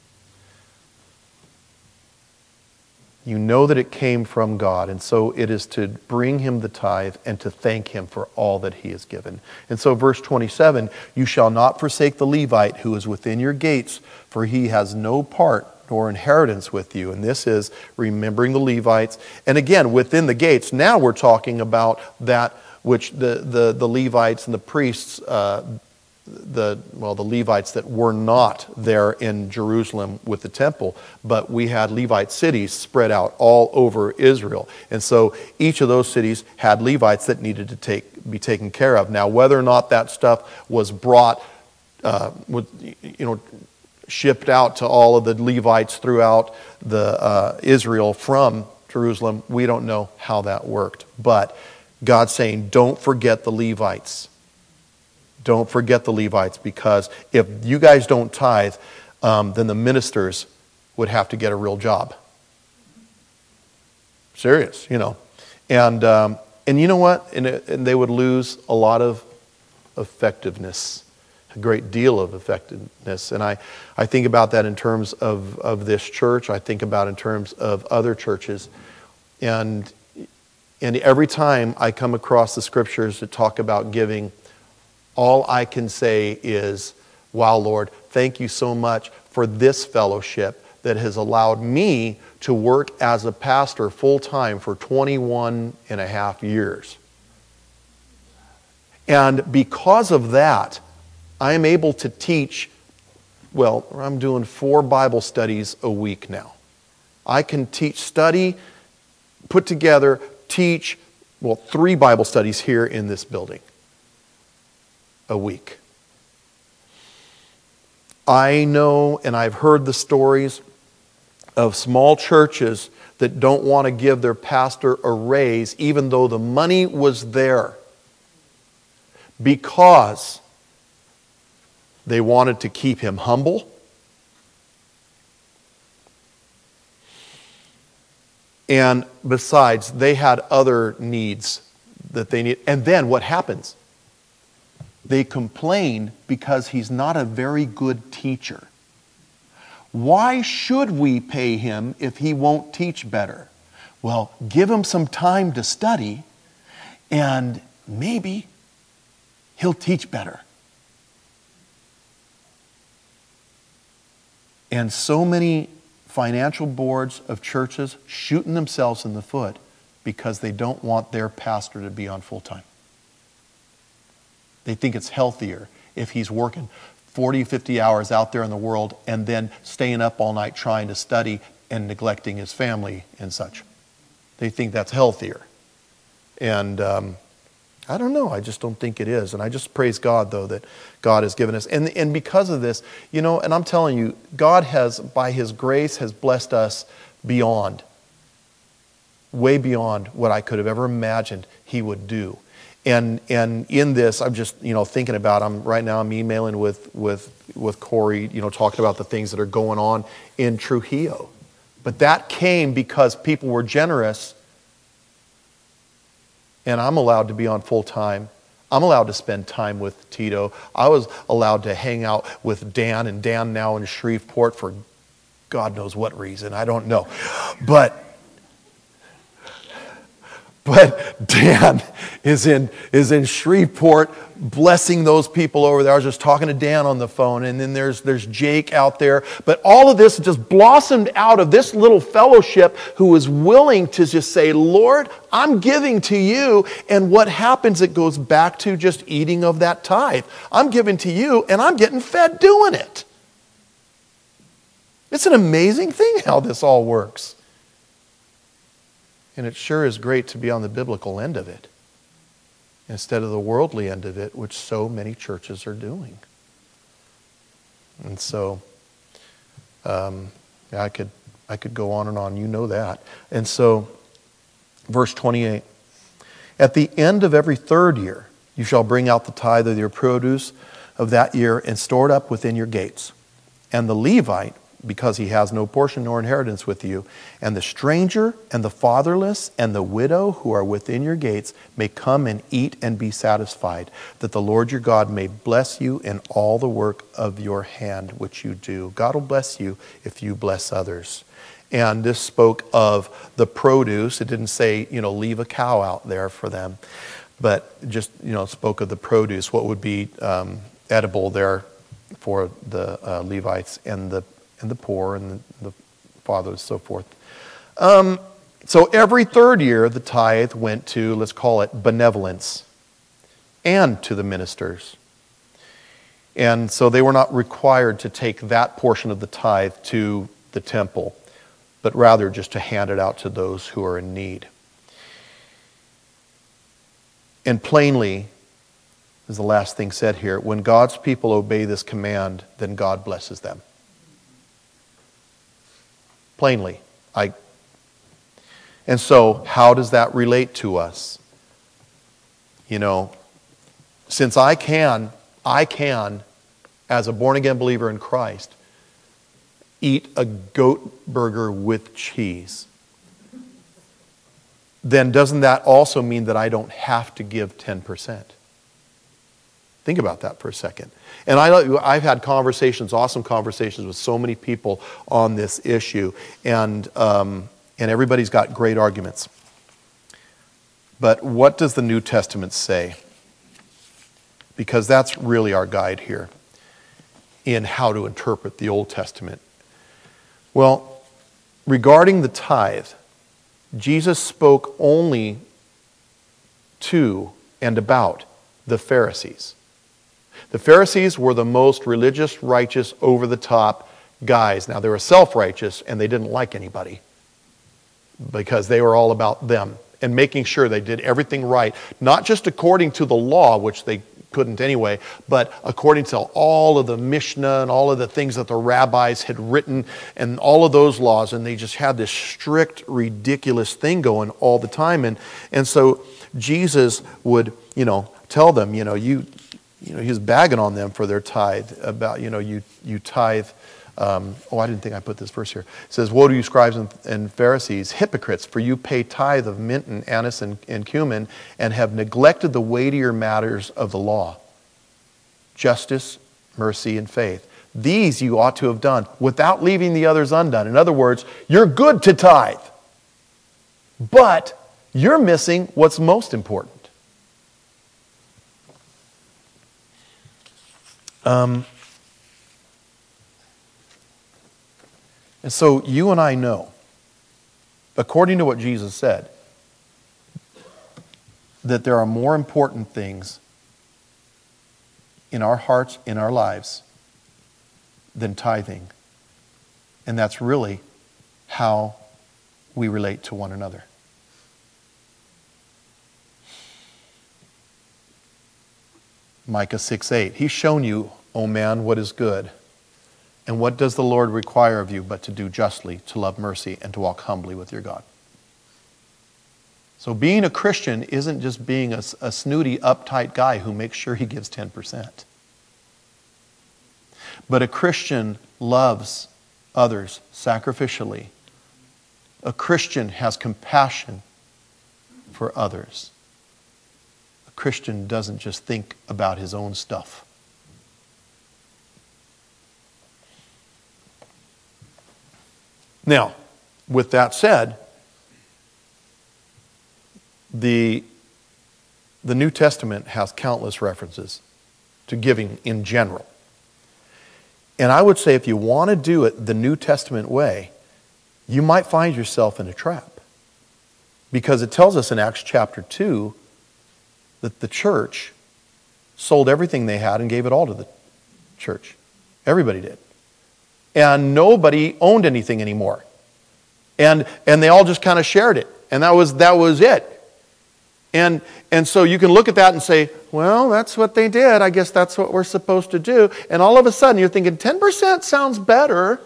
Speaker 1: You know that it came from God, and so it is to bring Him the tithe and to thank Him for all that He has given. And so verse 27, you shall not forsake the Levite who is within your gates, for he has no part nor inheritance with you. And this is remembering the Levites. And again, within the gates, now we're talking about that which the Levites and the priests, the Levites that were not there in Jerusalem with the temple, but we had Levite cities spread out all over Israel. And so each of those cities had Levites that needed to be taken care of. Now, whether or not that stuff was brought, shipped out to all of the Levites throughout the Israel from Jerusalem, we don't know how that worked. But God's saying, don't forget the Levites. Don't forget the Levites, because if you guys don't tithe, then the ministers would have to get a real job. Serious, And you know what? And they would lose a lot of effectiveness, a great deal of effectiveness. And I think about that in terms of this church. I think about it in terms of other churches. And every time I come across the scriptures that talk about giving, all I can say is, wow, Lord, thank you so much for this fellowship that has allowed me to work as a pastor full-time for 21 and a half years. And because of that, I'm able to teach, I'm doing 4 Bible studies a week now. I can teach, study, put together, teach, 3 Bible studies here in this building a week. I know, and I've heard the stories of small churches that don't want to give their pastor a raise even though the money was there because they wanted to keep him humble. And besides, they had other needs that they need. And then what happens? They complain because he's not a very good teacher. Why should we pay him if he won't teach better? Well, give him some time to study and maybe he'll teach better. And so many financial boards of churches shooting themselves in the foot because they don't want their pastor to be on full time. They think it's healthier if he's working 40, 50 hours out there in the world and then staying up all night trying to study and neglecting his family and such. They think that's healthier. And I don't know. I just don't think it is. And I just praise God, though, that God has given us. And because of this, and I'm telling you, God has, by His grace, has blessed us beyond, way beyond what I could have ever imagined He would do. And in this, I'm just, thinking about, right now I'm emailing with Corey, talking about the things that are going on in Trujillo. But that came because people were generous, and I'm allowed to be on full time. I'm allowed to spend time with Tito. I was allowed to hang out with Dan, and Dan now in Shreveport for God knows what reason. I don't know. But Dan is in Shreveport blessing those people over there. I was just talking to Dan on the phone, and then there's Jake out there. But all of this just blossomed out of this little fellowship who was willing to just say, Lord, I'm giving to you. And what happens, it goes back to just eating of that tithe. I'm giving to you, and I'm getting fed doing it. It's an amazing thing how this all works. And it sure is great to be on the biblical end of it instead of the worldly end of it, which so many churches are doing. And so, I could go on and on. You know that. And so, verse 28, at the end of every 3rd year, you shall bring out the tithe of your produce of that year and store it up within your gates. And the Levite, because he has no portion nor inheritance with you, and the stranger and the fatherless and the widow who are within your gates may come and eat and be satisfied, that the Lord your God may bless you in all the work of your hand which you do. God will bless you if you bless others. And this spoke of the produce. It didn't say, leave a cow out there for them, but just, spoke of the produce, what would be edible there for the Levites and the poor and the fathers and so forth. So every 3rd year, the tithe went to, let's call it benevolence, and to the ministers. And so they were not required to take that portion of the tithe to the temple, but rather just to hand it out to those who are in need. And plainly, is the last thing said here, when God's people obey this command, then God blesses them. Plainly. And so, how does that relate to us? Since I can, as a born-again believer in Christ, eat a goat burger with cheese, then doesn't that also mean that I don't have to give 10%? Think about that for a second. And I've had conversations, awesome conversations with so many people on this issue, and everybody's got great arguments. But what does the New Testament say? Because that's really our guide here in how to interpret the Old Testament. Well, regarding the tithe, Jesus spoke only to and about the Pharisees. The Pharisees were the most religious, righteous, over-the-top guys. Now, they were self-righteous, and they didn't like anybody because they were all about them and making sure they did everything right, not just according to the law, which they couldn't anyway, but according to all of the Mishnah and all of the things that the rabbis had written and all of those laws, and they just had this strict, ridiculous thing going all the time. And so Jesus would, tell them, he was bagging on them for their tithe about, you tithe. I didn't think I put this verse here. It says, "Woe to you, scribes and Pharisees, hypocrites, for you pay tithe of mint and anise and cumin, and have neglected the weightier matters of the law, justice, mercy, and faith. These you ought to have done without leaving the others undone." In other words, you're good to tithe, but you're missing what's most important. And so you and I know, according to what Jesus said, that there are more important things in our hearts, in our lives, than tithing. And that's really how we relate to one another. Micah 6:8, "He's shown you, O man, what is good. And what does the Lord require of you but to do justly, to love mercy, and to walk humbly with your God?" So being a Christian isn't just being a snooty, uptight guy who makes sure he gives 10%. But a Christian loves others sacrificially. A Christian has compassion for others. A Christian doesn't just think about his own stuff. Now, with that said, the New Testament has countless references to giving in general. And I would say if you want to do it the New Testament way, you might find yourself in a trap. Because it tells us in Acts chapter 2 that the church sold everything they had and gave it all to the church. Everybody did. And nobody owned anything anymore. And they all just kind of shared it. And that was it. And so you can look at that and say, well, that's what they did. I guess that's what we're supposed to do. And all of a sudden you're thinking 10% sounds better.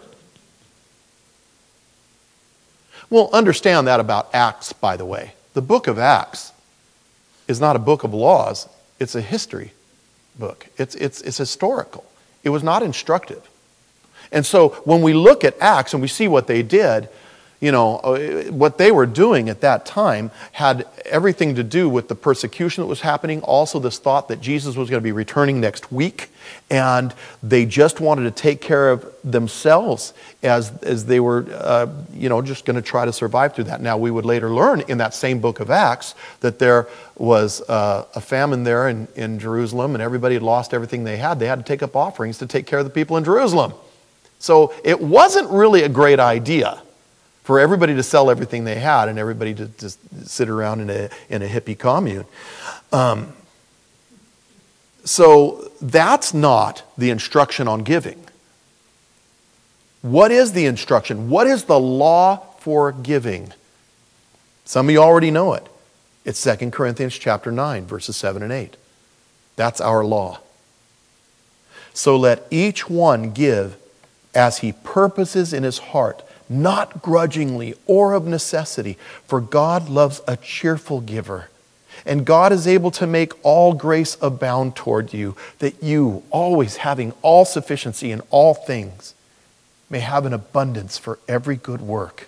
Speaker 1: Well, understand that about Acts, by the way. The book of Acts is not a book of laws. It's a history book. It's historical. It was not instructive. And so when we look at Acts and we see what they did, what they were doing at that time had everything to do with the persecution that was happening. Also this thought that Jesus was going to be returning next week. And they just wanted to take care of themselves as they were, just going to try to survive through that. Now, we would later learn in that same book of Acts that there was a famine there in Jerusalem, and everybody had lost everything they had. They had to take up offerings to take care of the people in Jerusalem. So it wasn't really a great idea for everybody to sell everything they had and everybody to just sit around in a hippie commune. So that's not the instruction on giving. What is the instruction? What is the law for giving? Some of you already know it. It's 2 Corinthians chapter 9, verses 7 and 8. That's our law. So let each one give as he purposes in his heart, not grudgingly or of necessity, for God loves a cheerful giver. And God is able to make all grace abound toward you, that you, always having all sufficiency in all things, may have an abundance for every good work.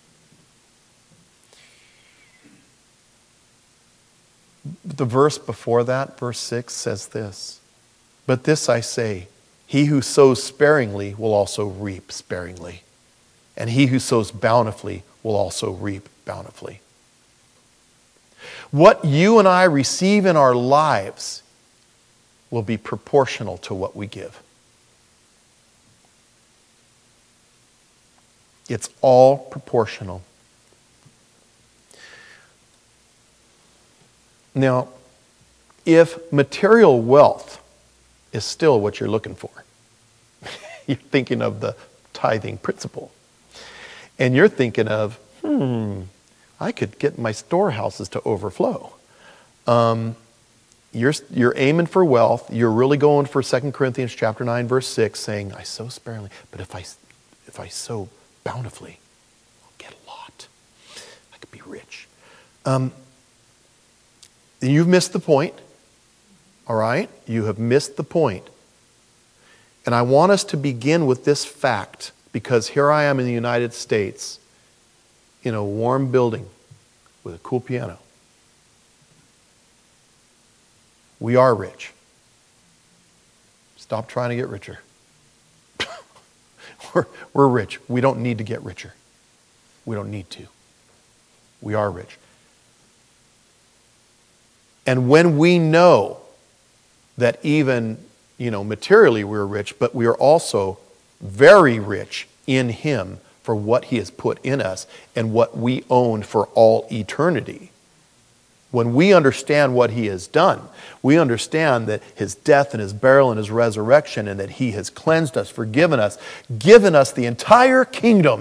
Speaker 1: The verse before that, verse 6, says this, "But this I say, he who sows sparingly will also reap sparingly, and he who sows bountifully will also reap bountifully." What you and I receive in our lives will be proportional to what we give. It's all proportional. Now, if material wealth is still what you're looking for, you're thinking of the tithing principle, and you're thinking of, I could get my storehouses to overflow. You're aiming for wealth. You're really going for 2 Corinthians chapter 9, verse 6, saying, I sow sparingly, but if I sow bountifully, I'll get a lot. I could be rich. You've missed the point. All right? You have missed the point. And I want us to begin with this fact, because here I am in the United States, in a warm building with a cool piano. We are rich. Stop trying to get richer. We're rich. We don't need to get richer. We don't need to. We are rich. And when we know that even, materially we're rich, but we are also very rich in Him for what He has put in us and what we own for all eternity. When we understand what He has done, we understand that His death and His burial and His resurrection, and that He has cleansed us, forgiven us, given us the entire kingdom.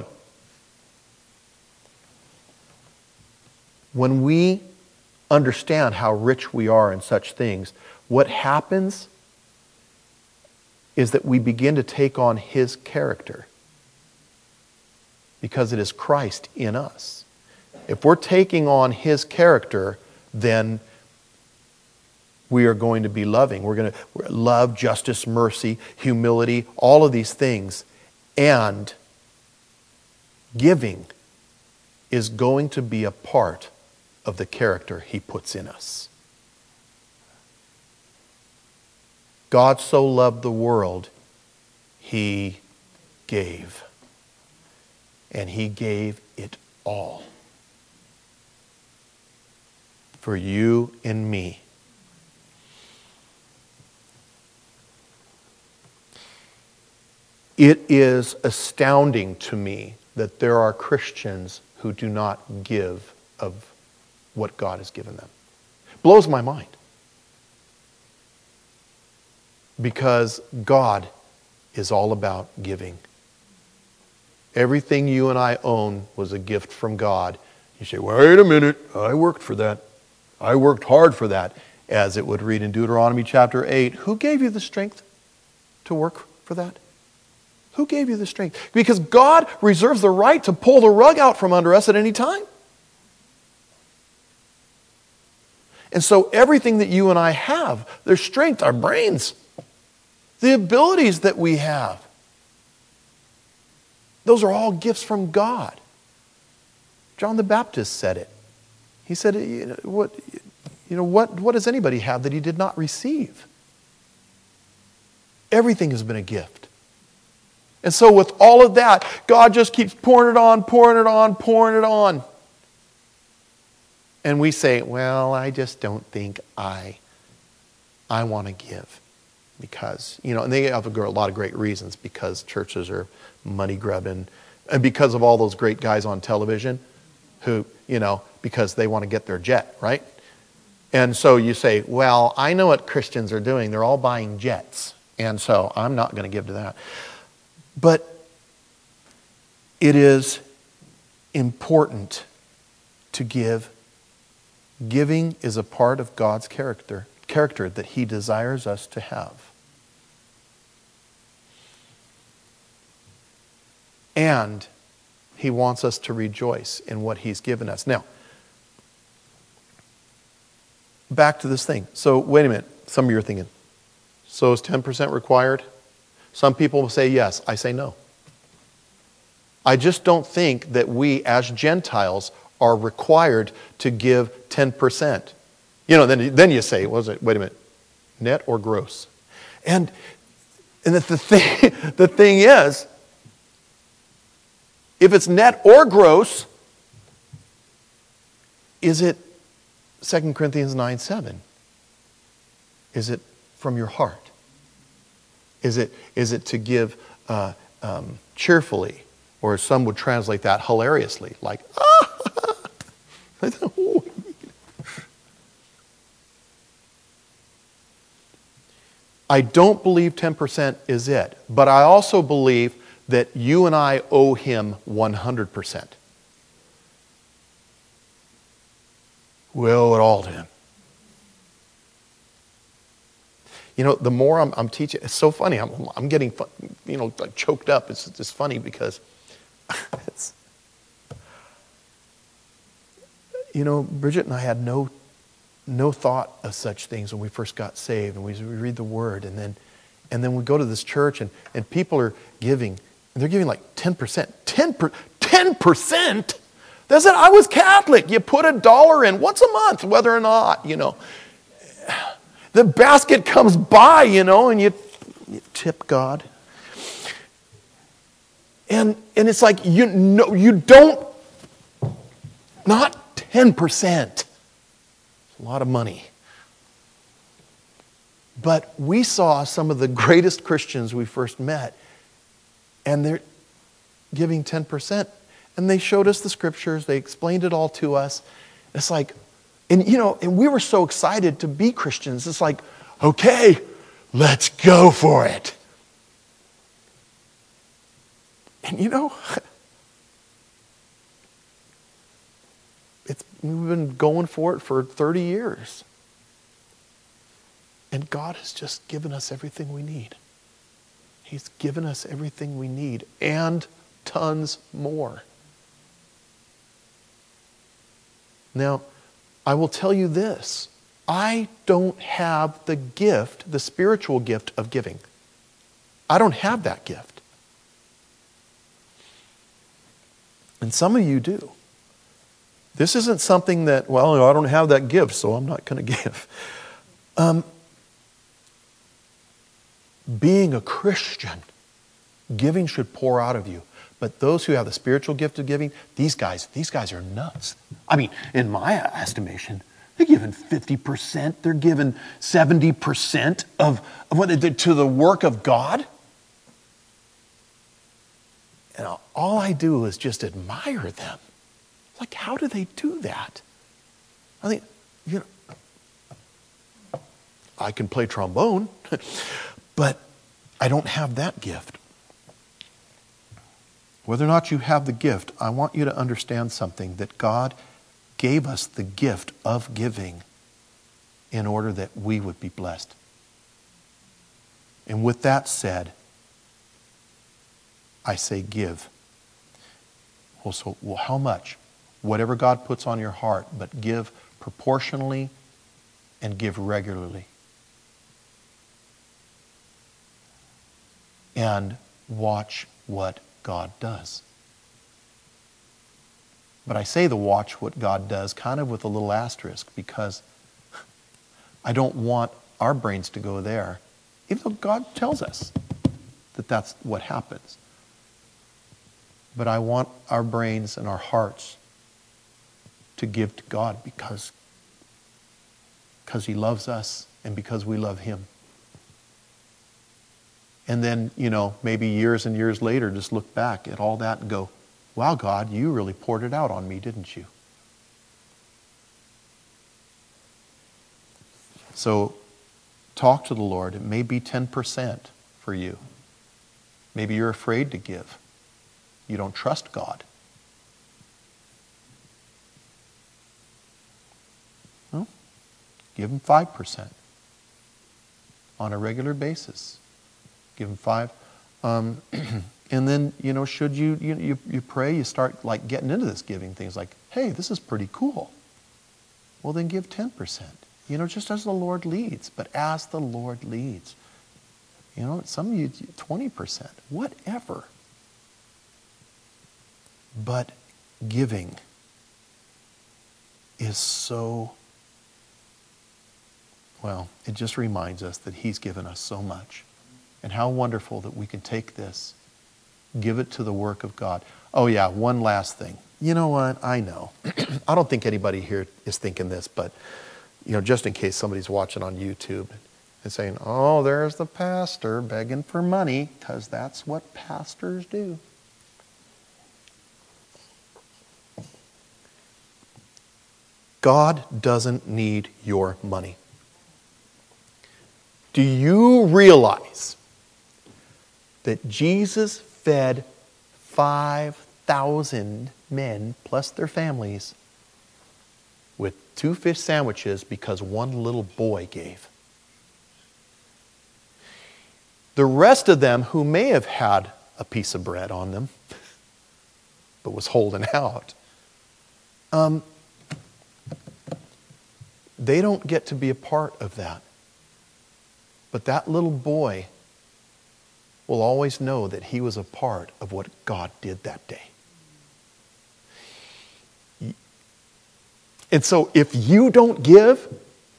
Speaker 1: When we understand how rich we are in such things, what happens is that we begin to take on His character, because it is Christ in us. If we're taking on His character, then we are going to be loving. We're going to love, justice, mercy, humility, all of these things. And giving is going to be a part of the character He puts in us. God so loved the world, He gave. And He gave it all. For you and me. It is astounding to me that there are Christians who do not give of what God has given them. Blows my mind. Because God is all about giving. Everything you and I own was a gift from God. You say, wait a minute, I worked for that. I worked hard for that. As it would read in Deuteronomy chapter 8, who gave you the strength to work for that? Who gave you the strength? Because God reserves the right to pull the rug out from under us at any time. And so everything that you and I have, their strength, our brains, the abilities that we have, those are all gifts from God. John the Baptist said it. He said, what does anybody have that he did not receive? Everything has been a gift. And so with all of that, God just keeps pouring it on, pouring it on, pouring it on. And we say, well, I just don't think I want to give. Because, and they have a lot of great reasons, because churches are money grubbing, and because of all those great guys on television who, because they want to get their jet, right? And so you say, well, I know what Christians are doing. They're all buying jets. And so I'm not going to give to that. But it is important to give. Giving is a part of God's character that He desires us to have. And He wants us to rejoice in what He's given us. Now, back to this thing. So, wait a minute. Some of you are thinking, so is 10% required? Some people will say yes. I say no. I just don't think that we as Gentiles are required to give 10%. Then you say, wait a minute, net or gross? And the thing is, if it's net or gross, is it 2 Corinthians 9:7? Is it from your heart? Is it to give cheerfully? Or some would translate that hilariously, like, I don't believe 10% is it, but I also believe that you and I owe him 100%. We owe it all to him. The more I'm teaching, it's so funny. I'm getting, choked up. It's just funny because, Bridget and I had no thought of such things when we first got saved, and we read the Word, and then we go to this church, and people are giving, and they're giving like 10%. 10%? That's it. I was Catholic. You put $1 in once a month, whether or not, the basket comes by, and you tip God. And it's like, you don't, not 10%. It's a lot of money. But we saw some of the greatest Christians we first met, and they're giving 10%. And they showed us the scriptures. They explained it all to us. It's like, and we were so excited to be Christians. It's like, okay, let's go for it. And we've been going for it for 30 years. And God has just given us everything we need. He's given us everything we need and tons more. Now, I will tell you this. I don't have the gift, the spiritual gift of giving. I don't have that gift. And some of you do. This isn't something that, I don't have that gift, so I'm not going to give. Being a Christian, giving should pour out of you. But those who have the spiritual gift of giving, these guys are nuts. I mean, in my estimation, they're giving 50%. They're giving 70% of what they did to the work of God. And all I do is just admire them. Like, how do they do that? I think, I can play trombone, but I don't have that gift. Whether or not you have the gift, I want you to understand something, that God gave us the gift of giving in order that we would be blessed. And with that said, I say give. Well, how much? Whatever God puts on your heart, but give proportionally and give regularly. And watch what God does. But I say the watch what God does kind of with a little asterisk, because I don't want our brains to go there, even though God tells us that that's what happens. But I want our brains and our hearts to give to God because He loves us and because we love Him. And then, maybe years and years later, just look back at all that and go, wow, God, you really poured it out on me, didn't you? So, talk to the Lord. It may be 10% for you. Maybe you're afraid to give. You don't trust God. Well, give Him 5% on a regular basis. Give Him 5. And then, should you pray, you start like getting into this giving things like, hey, this is pretty cool. Well, then give 10%. Just as the Lord leads, but as the Lord leads. Some of you, 20%, whatever. But giving is so, well, it just reminds us that He's given us so much. And how wonderful that we can take this, give it to the work of God. Oh yeah, one last thing. You know what? I know. I don't think anybody here is thinking this, but just in case somebody's watching on YouTube and saying, oh, there's the pastor begging for money, because that's what pastors do. God doesn't need your money. Do you realize that Jesus fed 5,000 men plus their families with 2 fish sandwiches because one little boy gave? The rest of them, who may have had a piece of bread on them but was holding out, they don't get to be a part of that. But that little boy will always know that he was a part of what God did that day. And so if you don't give,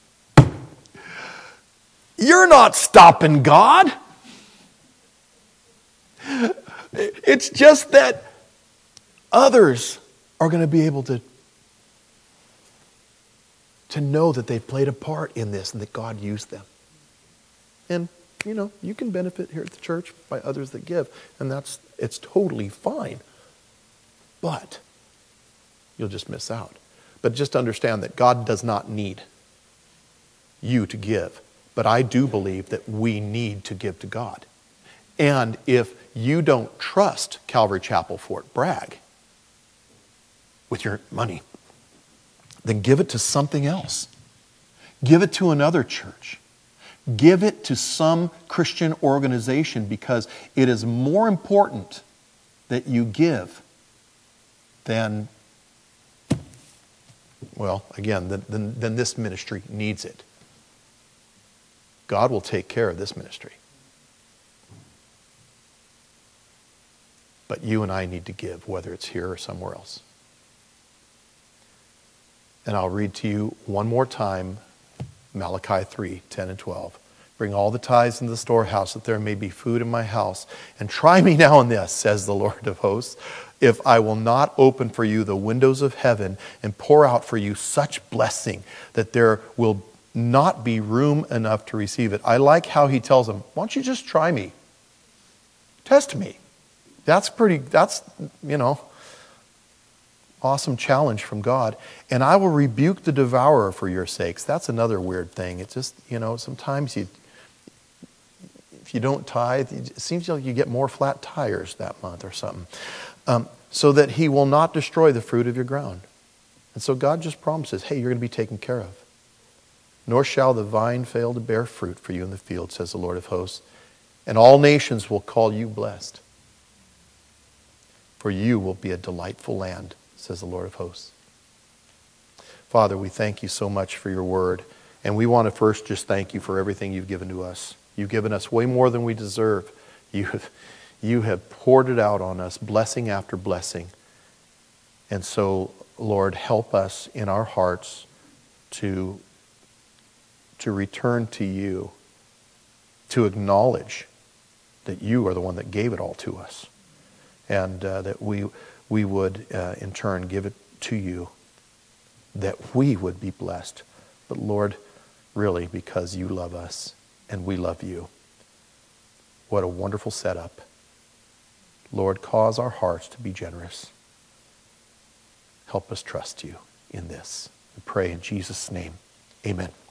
Speaker 1: you're not stopping God. It's just that others are going to be able to know that they've played a part in this and that God used them. And, you can benefit here at the church by others that give. And it's totally fine. But you'll just miss out. But just understand that God does not need you to give. But I do believe that we need to give to God. And if you don't trust Calvary Chapel Fort Bragg with your money, then give it to something else. Give it to another church. Give it to some Christian organization, because it is more important that you give than, than this ministry needs it. God will take care of this ministry. But you and I need to give, whether it's here or somewhere else. And I'll read to you one more time Malachi 3:10 and 12. Bring all the tithes into the storehouse, that there may be food in my house. And try me now in this, says the Lord of hosts, if I will not open for you the windows of heaven and pour out for you such blessing that there will not be room enough to receive it. I like how he tells them, why don't you just try me? Test me. That's awesome challenge from God. And I will rebuke the devourer for your sakes. That's another weird thing. It's just, sometimes if you don't tithe, it seems like you get more flat tires that month or something. So that he will not destroy the fruit of your ground. And so God just promises, hey, you're going to be taken care of. Nor shall the vine fail to bear fruit for you in the field, says the Lord of hosts. And all nations will call you blessed. For you will be a delightful land, says the Lord of hosts. Father, we thank you so much for your word. And we want to first just thank you for everything you've given to us. You've given us way more than we deserve. You have poured it out on us, blessing after blessing. And so, Lord, help us in our hearts to return to you, to acknowledge that you are the one that gave it all to us. And that we would, in turn, give it to you, that we would be blessed. But Lord, really, because you love us and we love you. What a wonderful setup. Lord, cause our hearts to be generous. Help us trust you in this. We pray in Jesus' name. Amen.